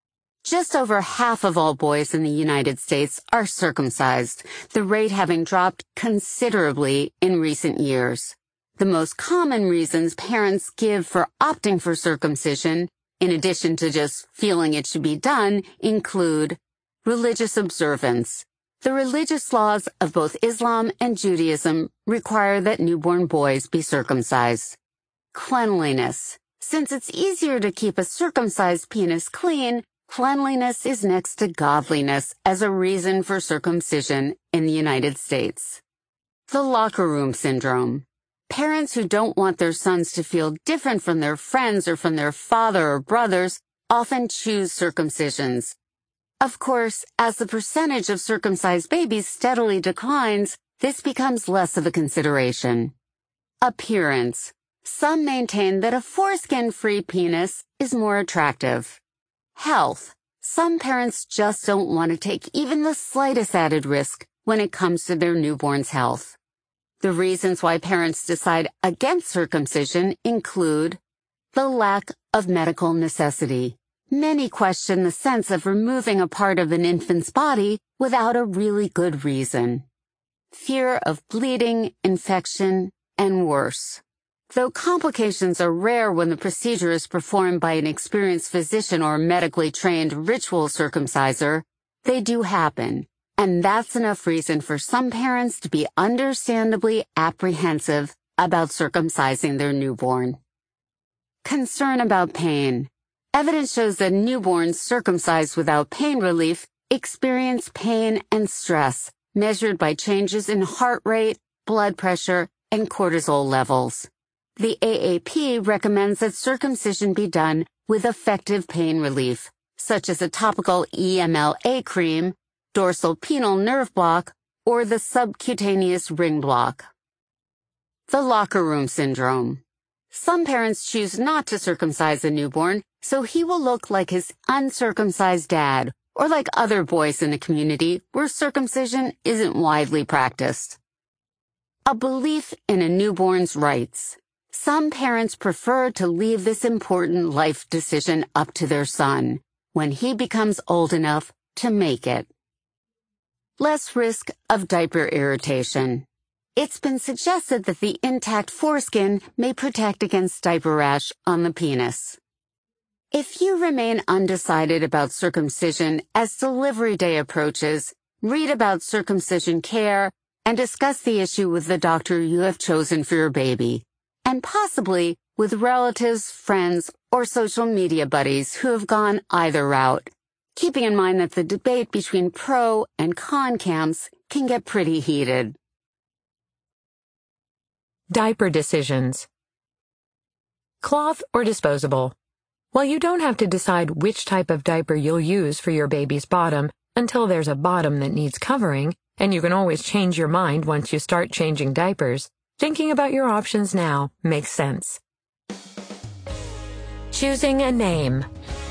Just over half of all boys in the United States are circumcised, the rate having dropped considerably in recent years. The most common reasons parents give for opting for circumcision, in addition to just feeling it should be done, include religious observance. The religious laws of both Islam and Judaism require that newborn boys be circumcised. Cleanliness. Since it's easier to keep a circumcised penis clean, cleanliness is next to godliness as a reason for circumcision in the United States. The locker room syndrome. Parents who don't want their sons to feel different from their friends or from their father or brothers often choose circumcisions. Of course, as the percentage of circumcised babies steadily declines, this becomes less of a consideration. Appearance. Some maintain that a foreskin-free penis is more attractive. Health. Some parents just don't want to take even the slightest added risk when it comes to their newborn's health. The reasons why parents decide against circumcision include the lack of medical necessity. Many question the sense of removing a part of an infant's body without a really good reason. Fear of bleeding, infection, and worse. Though complications are rare when the procedure is performed by an experienced physician or medically trained ritual circumciser, they do happen, and that's enough reason for some parents to be understandably apprehensive about circumcising their newborn. Concern about pain. Evidence shows that newborns circumcised without pain relief experience pain and stress measured by changes in heart rate, blood pressure, and cortisol levels. The A A P recommends that circumcision be done with effective pain relief, such as a topical E M L A cream, dorsal penile nerve block, or the subcutaneous ring block. The locker room syndrome. Some parents choose not to circumcise a newborn, so he will look like his uncircumcised dad, or like other boys in a community where circumcision isn't widely practiced. A belief in a newborn's rights. Some parents prefer to leave this important life decision up to their son when he becomes old enough to make it. Less risk of diaper irritation. It's been suggested that the intact foreskin may protect against diaper rash on the penis. If you remain undecided about circumcision as delivery day approaches, read about circumcision care and discuss the issue with the doctor you have chosen for your baby, and possibly with relatives, friends, or social media buddies who have gone either route, keeping in mind that the debate between pro and con camps can get pretty heated. Diaper decisions. Cloth or disposable? While you don't have to decide which type of diaper you'll use for your baby's bottom until there's a bottom that needs covering, and you can always change your mind once you start changing diapers, thinking about your options now makes sense. Choosing a name.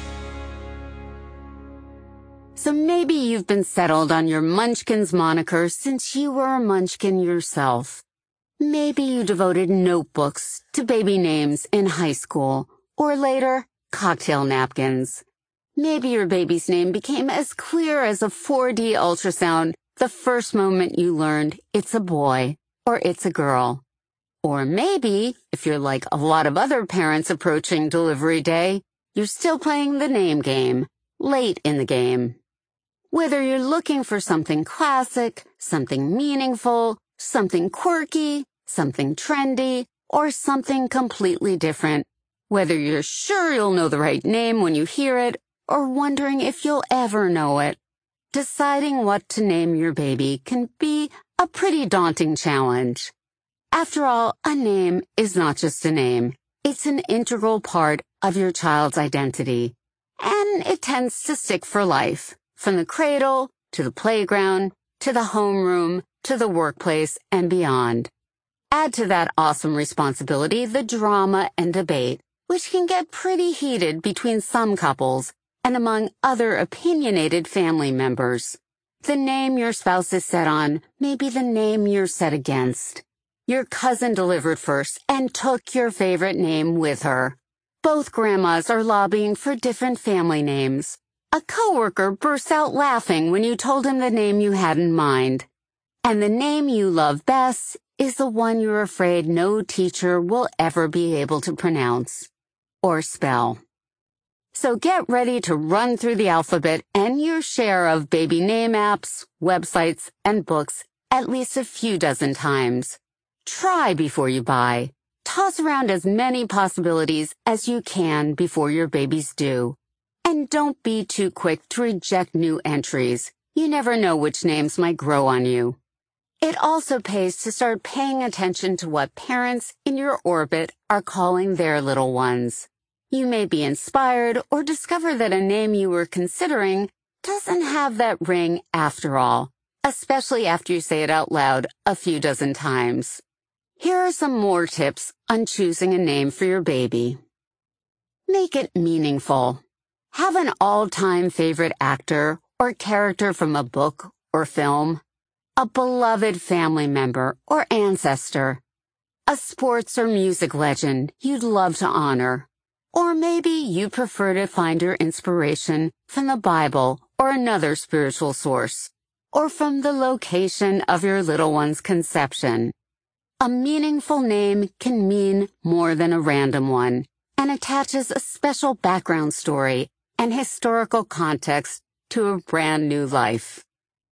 So maybe you've been settled on your Munchkins moniker since you were a Munchkin yourself. Maybe you devoted notebooks to baby names in high school, or later, cocktail napkins. Maybe your baby's name became as clear as a four D ultrasound the first moment you learned it's a boy or it's a girl. Or maybe, if you're like a lot of other parents approaching delivery day, you're still playing the name game, late in the game. Whether you're looking for something classic, something meaningful, something quirky, something trendy, or something completely different, whether you're sure you'll know the right name when you hear it, or wondering if you'll ever know it, deciding what to name your baby can be a pretty daunting challenge. After all, a name is not just a name. It's an integral part of your child's identity, and it tends to stick for life, from the cradle to the playground to the homeroom to the workplace and beyond. Add to that awesome responsibility the drama and debate, which can get pretty heated between some couples and among other opinionated family members. The name your spouse is set on may be the name you're set against. Your cousin delivered first and took your favorite name with her. Both grandmas are lobbying for different family names. A coworker bursts out laughing when you told him the name you had in mind. And the name you love best is the one you're afraid no teacher will ever be able to pronounce or spell. So get ready to run through the alphabet and your share of baby name apps, websites, and books at least a few dozen times. Try before you buy. Toss around as many possibilities as you can before your baby's due. And don't be too quick to reject new entries. You never know which names might grow on you. It also pays to start paying attention to what parents in your orbit are calling their little ones. You may be inspired or discover that a name you were considering doesn't have that ring after all, especially after you say it out loud a few dozen times. Here are some more tips on choosing a name for your baby. Make it meaningful. Have an all-time favorite actor or character from a book or film, a beloved family member or ancestor, a sports or music legend you'd love to honor, or maybe you prefer to find your inspiration from the Bible or another spiritual source, or from the location of your little one's conception. A meaningful name can mean more than a random one and attaches a special background story and historical context to a brand new life.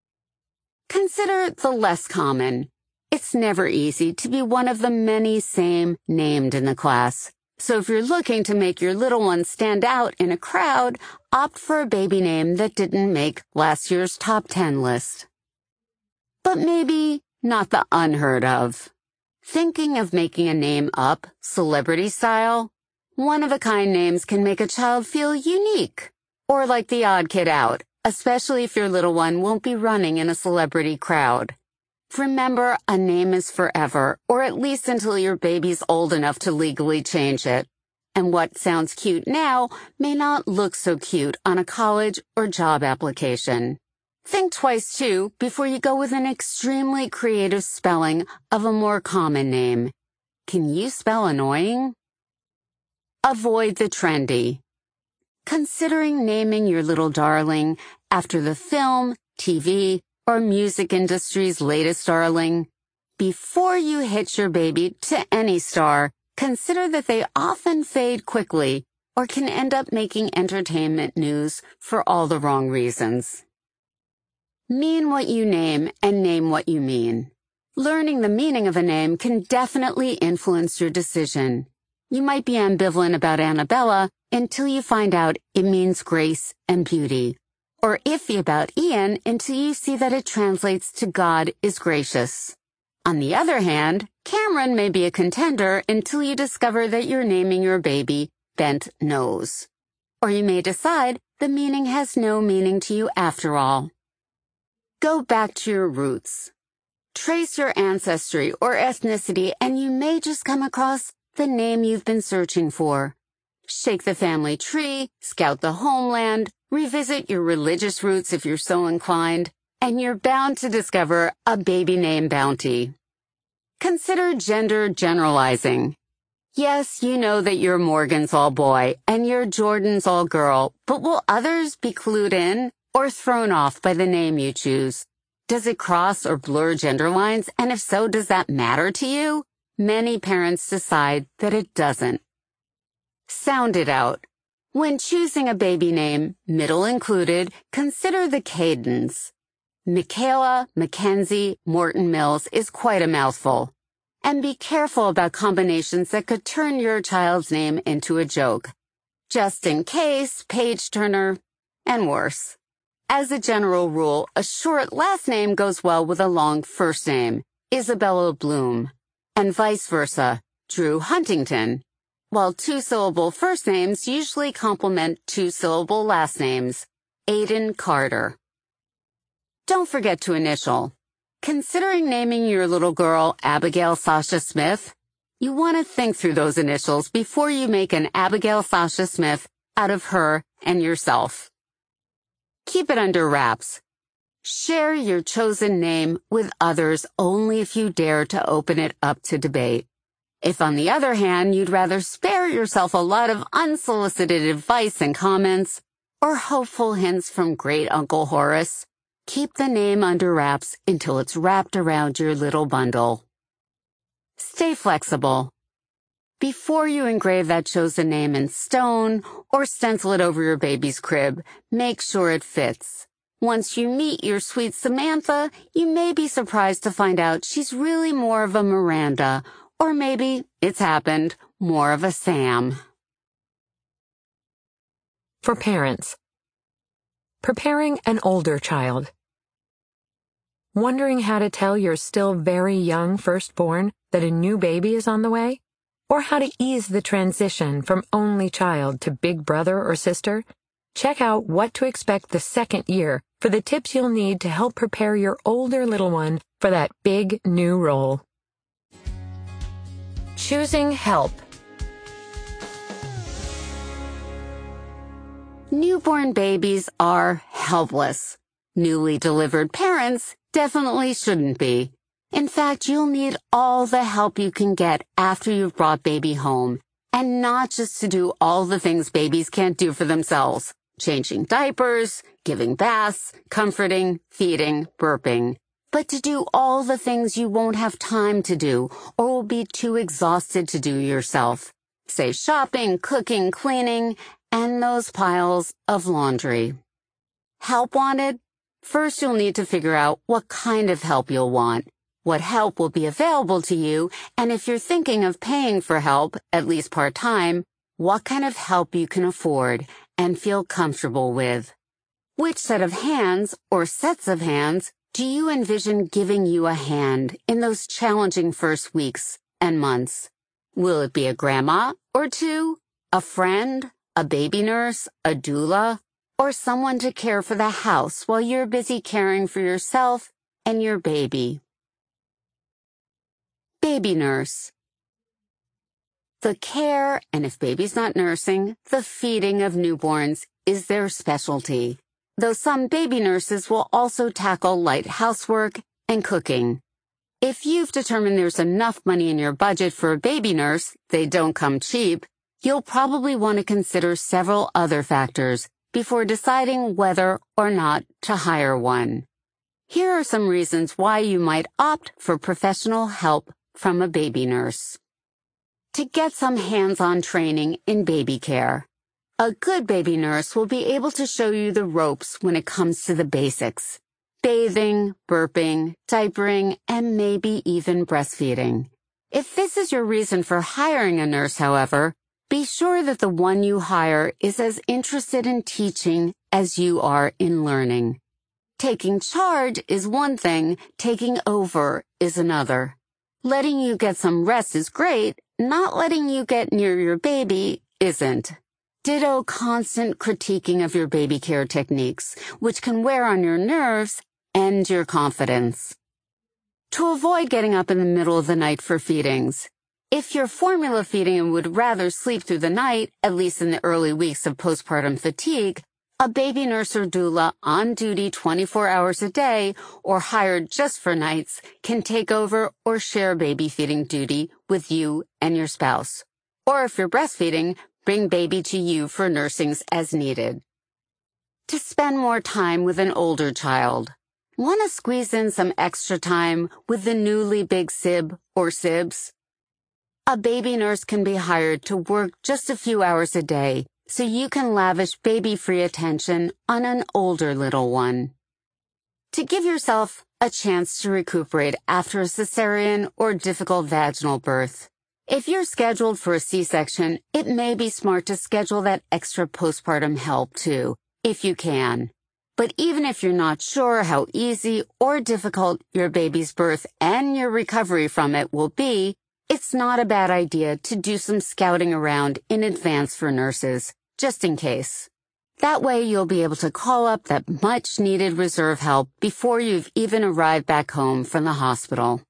Consider the less common. It's never easy to be one of the many same named in the class. So if you're looking to make your little one stand out in a crowd, opt for a baby name that didn't make last year's top ten list. But maybe not the unheard of. Thinking of making a name up, celebrity style? One-of-a-kind names can make a child feel unique, or like the odd kid out, especially if your little one won't be running in a celebrity crowd. Remember, a name is forever, or at least until your baby's old enough to legally change it. And what sounds cute now may not look so cute on a college or job application. Think twice, too, before you go with an extremely creative spelling of a more common name. Can you spell annoying? Avoid the trendy. Considering naming your little darling after the film, T V, or music industry's latest darling, before you hitch your baby to any star, consider that they often fade quickly or can end up making entertainment news for all the wrong reasons. Mean what you name and name what you mean. Learning the meaning of a name can definitely influence your decision. You might be ambivalent about Annabella until you find out it means grace and beauty, or iffy about Ian until you see that it translates to God is gracious. On the other hand, Cameron may be a contender until you discover that you're naming your baby Bent Nose. Or you may decide the meaning has no meaning to you after all. Go back to your roots. Trace your ancestry or ethnicity and you may just come across the name you've been searching for. Shake the family tree, scout the homeland, revisit your religious roots if you're so inclined, and you're bound to discover a baby name bounty. Consider gender generalizing. Yes, you know that your Morgan's all boy and your Jordan's all girl, but will others be clued in or thrown off by the name you choose? Does it cross or blur gender lines, and if so, does that matter to you? Many parents decide that it doesn't. Sound it out. When choosing a baby name, middle included, consider the cadence. Michaela, Mackenzie, Morton Mills is quite a mouthful. And be careful about combinations that could turn your child's name into a joke. Just in case, Page Turner, and worse. As a general rule, a short last name goes well with a long first name, Isabella Bloom, and vice versa, Drew Huntington, while two-syllable first names usually complement two-syllable last names, Aiden Carter. Don't forget to initial. Considering naming your little girl Abigail Sasha Smith, you want to think through those initials before you make an Abigail Sasha Smith out of her and yourself. Keep it under wraps. Share your chosen name with others only if you dare to open it up to debate. If, on the other hand, you'd rather spare yourself a lot of unsolicited advice and comments, or hopeful hints from great Uncle Horace, keep the name under wraps until it's wrapped around your little bundle. Stay flexible. Before you engrave that chosen name in stone or stencil it over your baby's crib, make sure it fits. Once you meet your sweet Samantha, you may be surprised to find out she's really more of a Miranda, or maybe, it's happened, more of a Sam. For parents. Preparing an older child. Wondering how to tell your still very young firstborn that a new baby is on the way? Or how to ease the transition from only child to big brother or sister? Check out What to Expect the Second Year for the tips you'll need to help prepare your older little one for that big new role. Choosing help. Newborn babies are helpless. Newly delivered parents definitely shouldn't be. In fact, you'll need all the help you can get after you've brought baby home, and not just to do all the things babies can't do for themselves. Changing diapers, giving baths, comforting, feeding, burping. But to do all the things you won't have time to do or will be too exhausted to do yourself. Say shopping, cooking, cleaning, and those piles of laundry. Help wanted? First, you'll need to figure out what kind of help you'll want, what help will be available to you, and if you're thinking of paying for help, at least part-time, what kind of help you can afford and feel comfortable with. Which set of hands, or sets of hands, do you envision giving you a hand in those challenging first weeks and months? Will it be a grandma or two, a friend, a baby nurse, a doula, or someone to care for the house while you're busy caring for yourself and your baby? Baby nurse. The care, and if baby's not nursing, the feeding of newborns is their specialty, though some baby nurses will also tackle light housework and cooking. If you've determined there's enough money in your budget for a baby nurse, they don't come cheap, you'll probably want to consider several other factors before deciding whether or not to hire one. Here are some reasons why you might opt for professional help from a baby nurse. To get some hands-on training in baby care. A good baby nurse will be able to show you the ropes when it comes to the basics. Bathing, burping, diapering, and maybe even breastfeeding. If this is your reason for hiring a nurse, however, be sure that the one you hire is as interested in teaching as you are in learning. Taking charge is one thing, taking over is another. Letting you get some rest is great, not letting you get near your baby isn't. Ditto constant critiquing of your baby care techniques, which can wear on your nerves and your confidence. To avoid getting up in the middle of the night for feedings. If you're formula feeding and would rather sleep through the night, at least in the early weeks of postpartum fatigue, a baby nurse or doula on duty twenty-four hours a day or hired just for nights can take over or share baby feeding duty with you and your spouse. Or if you're breastfeeding, bring baby to you for nursings as needed. To spend more time with an older child. Want to squeeze in some extra time with the newly big sib or sibs? A baby nurse can be hired to work just a few hours a day so you can lavish baby-free attention on an older little one. To give yourself a chance to recuperate after a cesarean or difficult vaginal birth. If you're scheduled for a C-section, it may be smart to schedule that extra postpartum help too, if you can. But even if you're not sure how easy or difficult your baby's birth and your recovery from it will be, it's not a bad idea to do some scouting around in advance for nurses, just in case. That way you'll be able to call up that much-needed reserve help before you've even arrived back home from the hospital.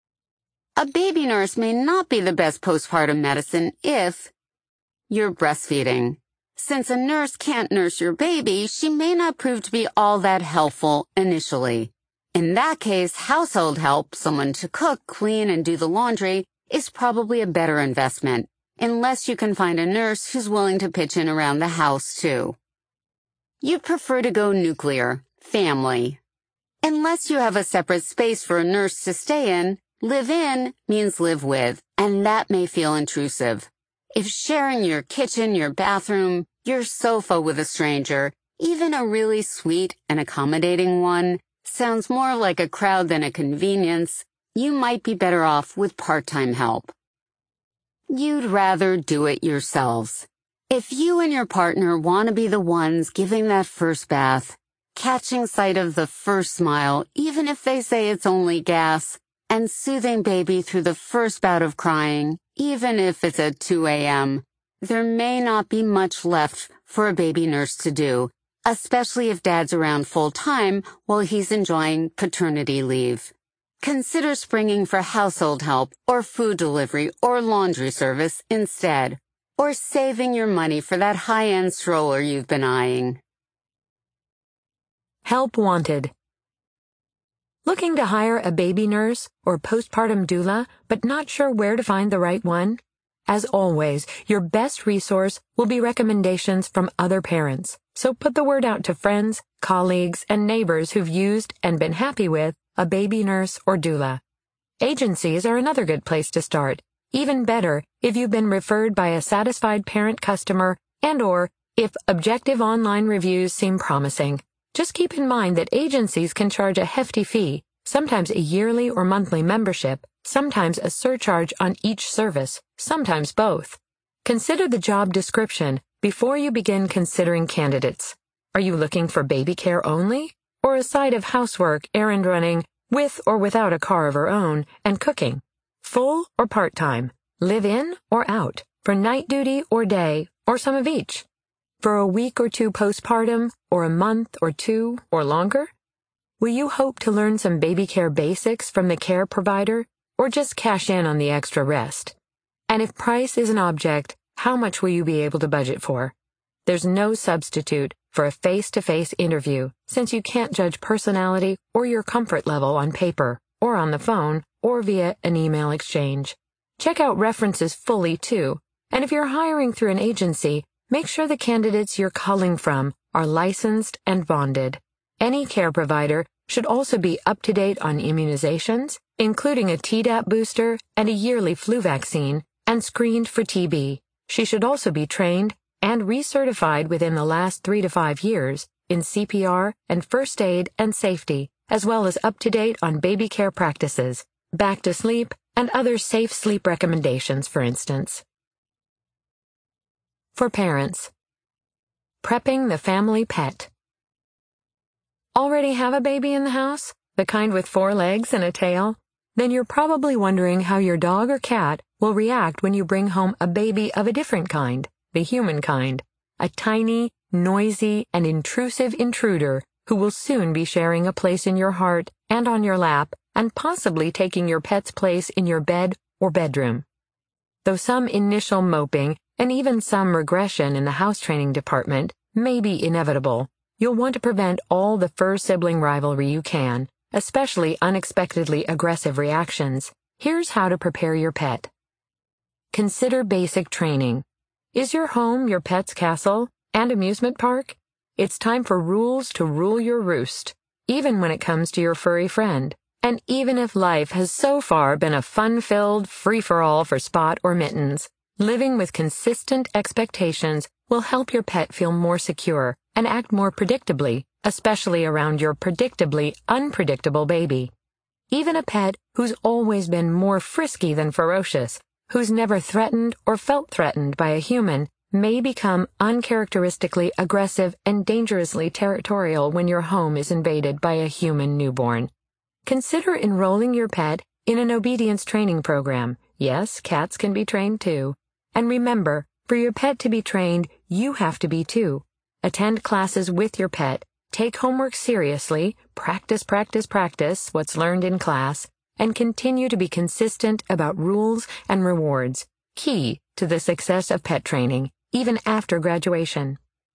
A baby nurse may not be the best postpartum medicine if you're breastfeeding. Since a nurse can't nurse your baby, she may not prove to be all that helpful initially. In that case, household help, someone to cook, clean, and do the laundry, is probably a better investment, unless you can find a nurse who's willing to pitch in around the house, too. You'd prefer to go nuclear, family. Unless you have a separate space for a nurse to stay in, live in means live with, and that may feel intrusive. If sharing your kitchen, your bathroom, your sofa with a stranger, even a really sweet and accommodating one, sounds more like a crowd than a convenience, you might be better off with part-time help. You'd rather do it yourselves. If you and your partner want to be the ones giving that first bath, catching sight of the first smile, even if they say it's only gas, and soothing baby through the first bout of crying, even if it's at two a.m., there may not be much left for a baby nurse to do, especially if dad's around full-time while he's enjoying paternity leave. Consider springing for household help or food delivery or laundry service instead, or saving your money for that high-end stroller you've been eyeing. Help wanted. Looking to hire a baby nurse or postpartum doula, but not sure where to find the right one? As always, your best resource will be recommendations from other parents, so put the word out to friends, colleagues, and neighbors who've used and been happy with a baby nurse or doula. Agencies are another good place to start. Even better if you've been referred by a satisfied parent customer and or if objective online reviews seem promising. Just keep in mind that agencies can charge a hefty fee, sometimes a yearly or monthly membership, sometimes a surcharge on each service, sometimes both. Consider the job description before you begin considering candidates. Are you looking for baby care only, or a side of housework, errand running, with or without a car of her own, and cooking? Full or part-time, live in or out, for night duty or day, or some of each? For a week or two postpartum, or a month or two, or longer? Will you hope to learn some baby care basics from the care provider, or just cash in on the extra rest? And if price is an object, how much will you be able to budget for? There's no substitute for a face-to-face interview, since you can't judge personality or your comfort level on paper, or on the phone, or via an email exchange. Check out references fully, too, and if you're hiring through an agency, make sure the candidates you're culling from are licensed and bonded. Any care provider should also be up-to-date on immunizations, including a Tdap booster and a yearly flu vaccine, and screened for T B. She should also be trained and recertified within the last three to five years in C P R and first aid and safety, as well as up-to-date on baby care practices, back to sleep, and other safe sleep recommendations, for instance. For parents. Prepping the family pet. Already have a baby in the house? The kind with four legs and a tail? then you're probably wondering how your dog or cat will react when you bring home a baby of a different kind, the human kind, a tiny, noisy, and intrusive intruder who will soon be sharing a place in your heart and on your lap, and possibly taking your pet's place in your bed or bedroom. Though some initial moping and even some regression in the house training department may be inevitable, you'll want to prevent all the fur-sibling rivalry you can, especially unexpectedly aggressive reactions. Here's how to prepare your pet. Consider basic training. Is your home your pet's castle and amusement park? It's time for rules to rule your roost, even when it comes to your furry friend. And even if life has so far been a fun-filled free-for-all for Spot or Mittens, living with consistent expectations will help your pet feel more secure and act more predictably, especially around your predictably unpredictable baby. Even a pet who's always been more frisky than ferocious, who's never threatened or felt threatened by a human, may become uncharacteristically aggressive and dangerously territorial when your home is invaded by a human newborn. Consider enrolling your pet in an obedience training program. Yes, cats can be trained too. And remember, for your pet to be trained, you have to be too. Attend classes with your pet, take homework seriously, practice, practice, practice what's learned in class, and continue to be consistent about rules and rewards, key to the success of pet training, even after graduation.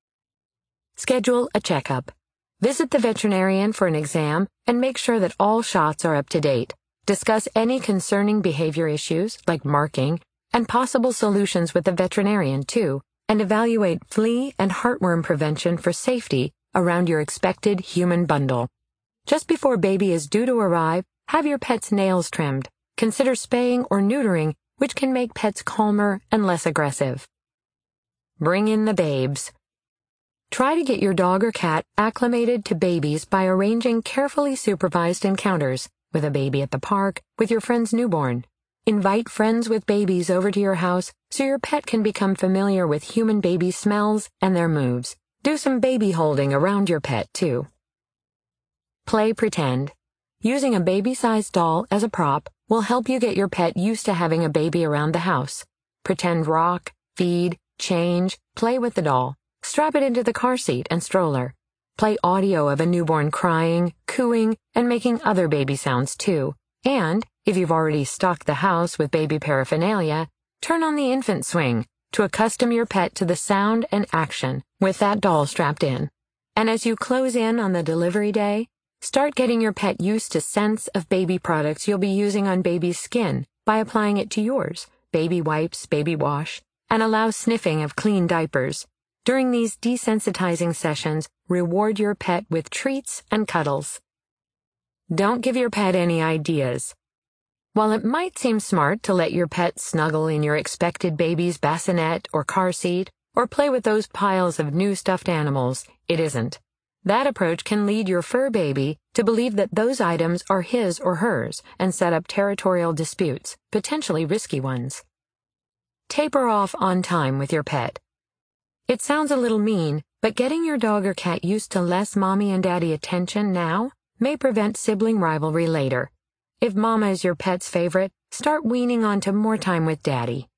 Schedule a checkup. Visit the veterinarian for an exam and make sure that all shots are up to date. Discuss any concerning behavior issues, like marking, and possible solutions with the veterinarian, too, and evaluate flea and heartworm prevention for safety around your expected human bundle. Just before baby is due to arrive, have your pet's nails trimmed. Consider spaying or neutering, which can make pets calmer and less aggressive. Bring in the babes. Try to get your dog or cat acclimated to babies by arranging carefully supervised encounters with a baby at the park, with your friend's newborn. Invite friends with babies over to your house so your pet can become familiar with human baby smells and their moves. Do some baby holding around your pet, too. Play pretend. Using a baby-sized doll as a prop will help you get your pet used to having a baby around the house. Pretend rock, feed, change, play with the doll. Strap it into the car seat and stroller. Play audio of a newborn crying, cooing, and making other baby sounds too. And, if you've already stocked the house with baby paraphernalia, turn on the infant swing to accustom your pet to the sound and action with that doll strapped in. And as you close in on the delivery day, start getting your pet used to scents of baby products you'll be using on baby's skin by applying it to yours, baby wipes, baby wash, and allow sniffing of clean diapers. During these desensitizing sessions, reward your pet with treats and cuddles. Don't give your pet any ideas. While it might seem smart to let your pet snuggle in your expected baby's bassinet or car seat, or play with those piles of new stuffed animals, it isn't. That approach can lead your fur baby to believe that those items are his or hers and set up territorial disputes, potentially risky ones. Taper off on time with your pet. It sounds a little mean, but getting your dog or cat used to less mommy and daddy attention now may prevent sibling rivalry later. If mama is your pet's favorite, start weaning onto more time with daddy.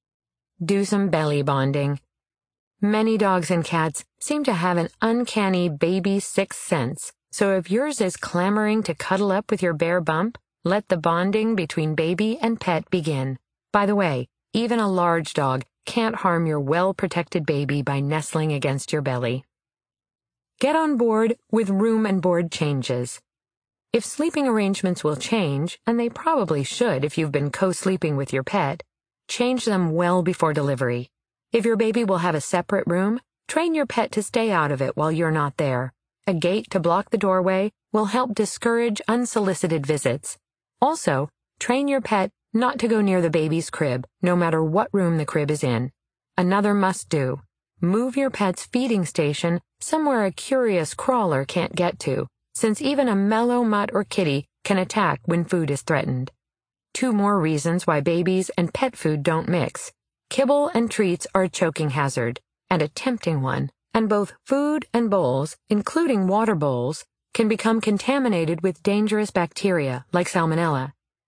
Do some belly bonding. Many dogs and cats seem to have an uncanny baby sixth sense, so if yours is clamoring to cuddle up with your bare bump, let the bonding between baby and pet begin. By the way, even a large dog can't harm your well-protected baby by nestling against your belly. Get on board with room and board changes. If sleeping arrangements will change, and they probably should if you've been co-sleeping with your pet, change them well before delivery. If your baby will have a separate room, train your pet to stay out of it while you're not there. A gate to block the doorway will help discourage unsolicited visits. Also, train your pet not to go near the baby's crib, no matter what room the crib is in. Another must-do. Move your pet's feeding station somewhere a curious crawler can't get to, since even a mellow mutt or kitty can attack when food is threatened. Two more reasons why babies and pet food don't mix. Kibble and treats are a choking hazard, and a tempting one, and both food and bowls, including water bowls, can become contaminated with dangerous bacteria like salmonella.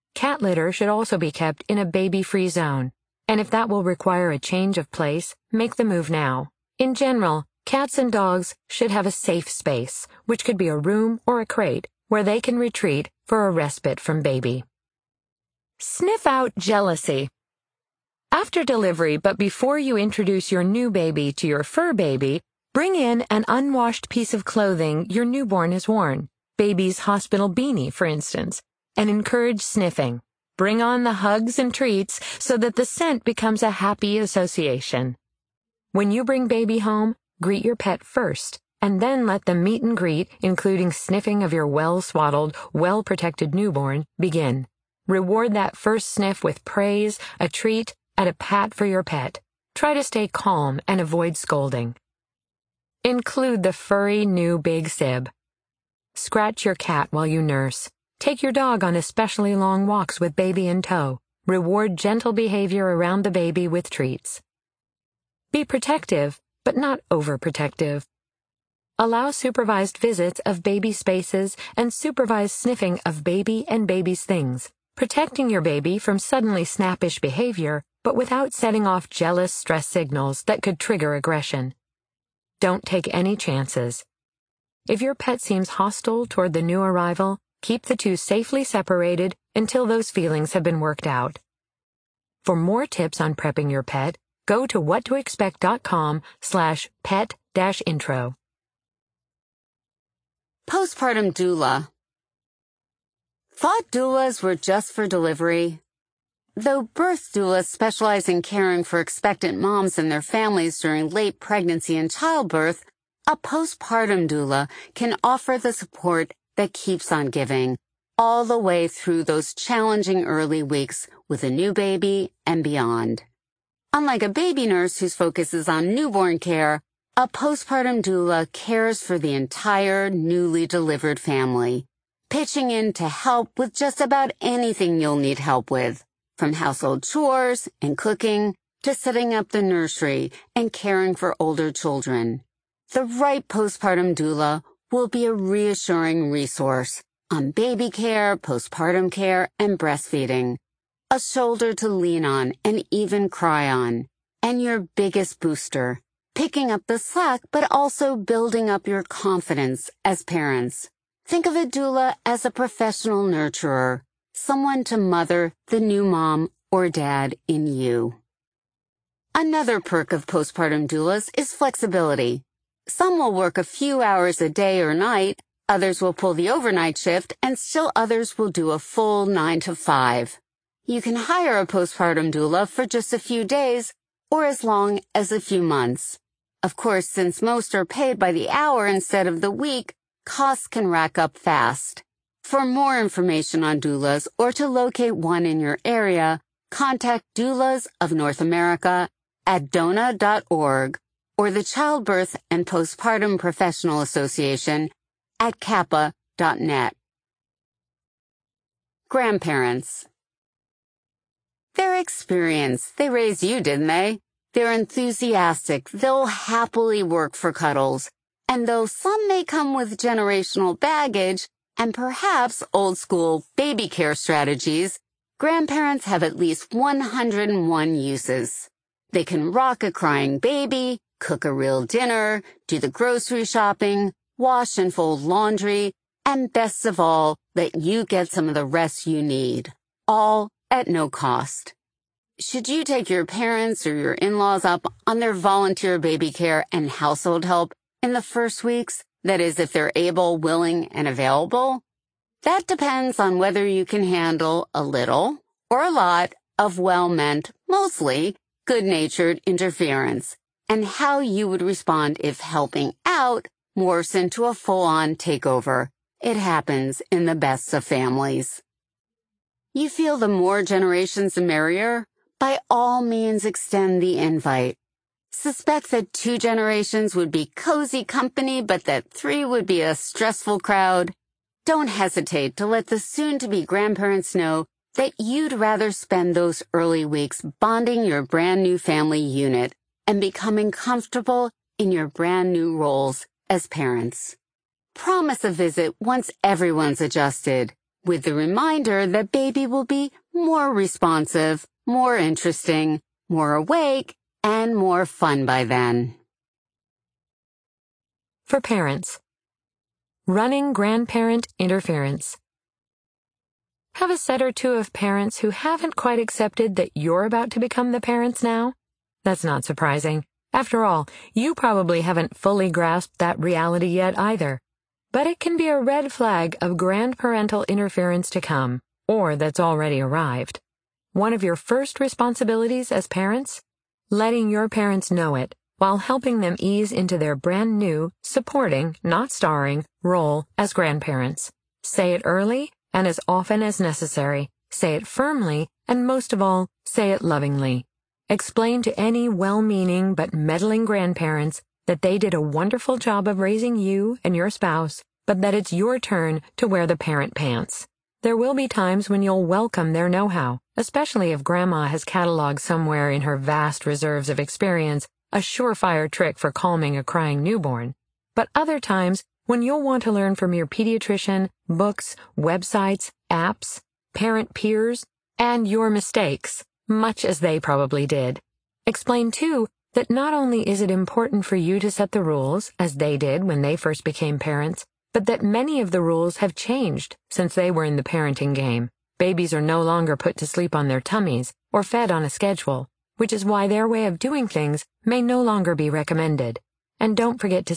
Cat litter should also be kept in a baby-free zone, and if that will require a change of place, make the move now. In general, cats and dogs should have a safe space, which could be a room or a crate, where they can retreat for a respite from baby. Sniff out jealousy. After delivery, but before you introduce your new baby to your fur baby, bring in an unwashed piece of clothing your newborn has worn, baby's hospital beanie, for instance, and encourage sniffing. Bring on the hugs and treats so that the scent becomes a happy association. When you bring baby home, greet your pet first, and then let the meet and greet, including sniffing of your well-swaddled, well-protected newborn, begin. Reward that first sniff with praise, a treat, and a pat for your pet. Try to stay calm and avoid scolding. Include the furry new big sib. Scratch your cat while you nurse. Take your dog on especially long walks with baby in tow. Reward gentle behavior around the baby with treats. Be protective, but not overprotective. Allow supervised visits of baby spaces and supervised sniffing of baby and baby's things, protecting your baby from suddenly snappish behavior, but without setting off jealous stress signals that could trigger aggression. Don't take any chances. If your pet seems hostile toward the new arrival, keep the two safely separated until those feelings have been worked out. For more tips on prepping your pet, go to whattoexpect.com slash pet dash intro. Postpartum doula. Thought doulas were just for delivery? Though birth doulas specialize in caring for expectant moms and their families during late pregnancy and childbirth, a postpartum doula can offer the support that keeps on giving, all the way through those challenging early weeks with a new baby and beyond. Unlike a baby nurse whose focus is on newborn care, a postpartum doula cares for the entire newly delivered family, pitching in to help with just about anything you'll need help with, from household chores and cooking to setting up the nursery and caring for older children. The right postpartum doula will be a reassuring resource on baby care, postpartum care, and breastfeeding, a shoulder to lean on and even cry on, and your biggest booster, picking up the slack but also building up your confidence as parents. Think of a doula as a professional nurturer, someone to mother the new mom or dad in you. Another perk of postpartum doulas is flexibility. Some will work a few hours a day or night, others will pull the overnight shift, and still others will do a full nine to five. You can hire a postpartum doula for just a few days or as long as a few months. Of course, since most are paid by the hour instead of the week, costs can rack up fast. For more information on doulas or to locate one in your area, contact Doulas of North America at D O N A dot org or the Childbirth and Postpartum Professional Association at kappa dot net. Grandparents. They're experienced. They raised you, didn't they? They're enthusiastic. They'll happily work for cuddles. And though some may come with generational baggage and perhaps old-school baby care strategies, grandparents have at least one hundred one uses. They can rock a crying baby, cook a real dinner, do the grocery shopping, wash and fold laundry, and best of all, let you get some of the rest you need, all at no cost. Should you take your parents or your in-laws up on their volunteer baby care and household help in the first weeks, that is, if they're able, willing, and available? That depends on whether you can handle a little or a lot of well-meant, mostly good-natured interference, and how you would respond if helping out morphs into a full-on takeover. It happens in the best of families. You feel the more generations the merrier? By all means extend the invite. Suspect that two generations would be cozy company, but that three would be a stressful crowd? Don't hesitate to let the soon-to-be grandparents know that you'd rather spend those early weeks bonding your brand new family unit and becoming comfortable in your brand new roles as parents. Promise a visit once everyone's adjusted. with the reminder that baby will be more responsive, more interesting, more awake, and more fun by then. For parents, running grandparent interference. Have a set or two of parents who haven't quite accepted that you're about to become the parents now? That's not surprising. After all, you probably haven't fully grasped that reality yet either. But it can be a red flag of grandparental interference to come, or that's already arrived. One of your first responsibilities as parents? Letting your parents know it, while helping them ease into their brand new, supporting, not starring, role as grandparents. Say it early and as often as necessary. Say it firmly, and most of all, say it lovingly. Explain to any well-meaning but meddling grandparents that they did a wonderful job of raising you and your spouse, but that it's your turn to wear the parent pants. There will be times when you'll welcome their know-how, especially if Grandma has cataloged somewhere in her vast reserves of experience a surefire trick for calming a crying newborn. But other times when you'll want to learn from your pediatrician, books, websites, apps, parent peers, and your mistakes, much as they probably did. Explain, too, that not only is it important for you to set the rules, as they did when they first became parents, but that many of the rules have changed since they were in the parenting game. Babies are no longer put to sleep on their tummies or fed on a schedule, which is why their way of doing things may no longer be recommended. And don't forget to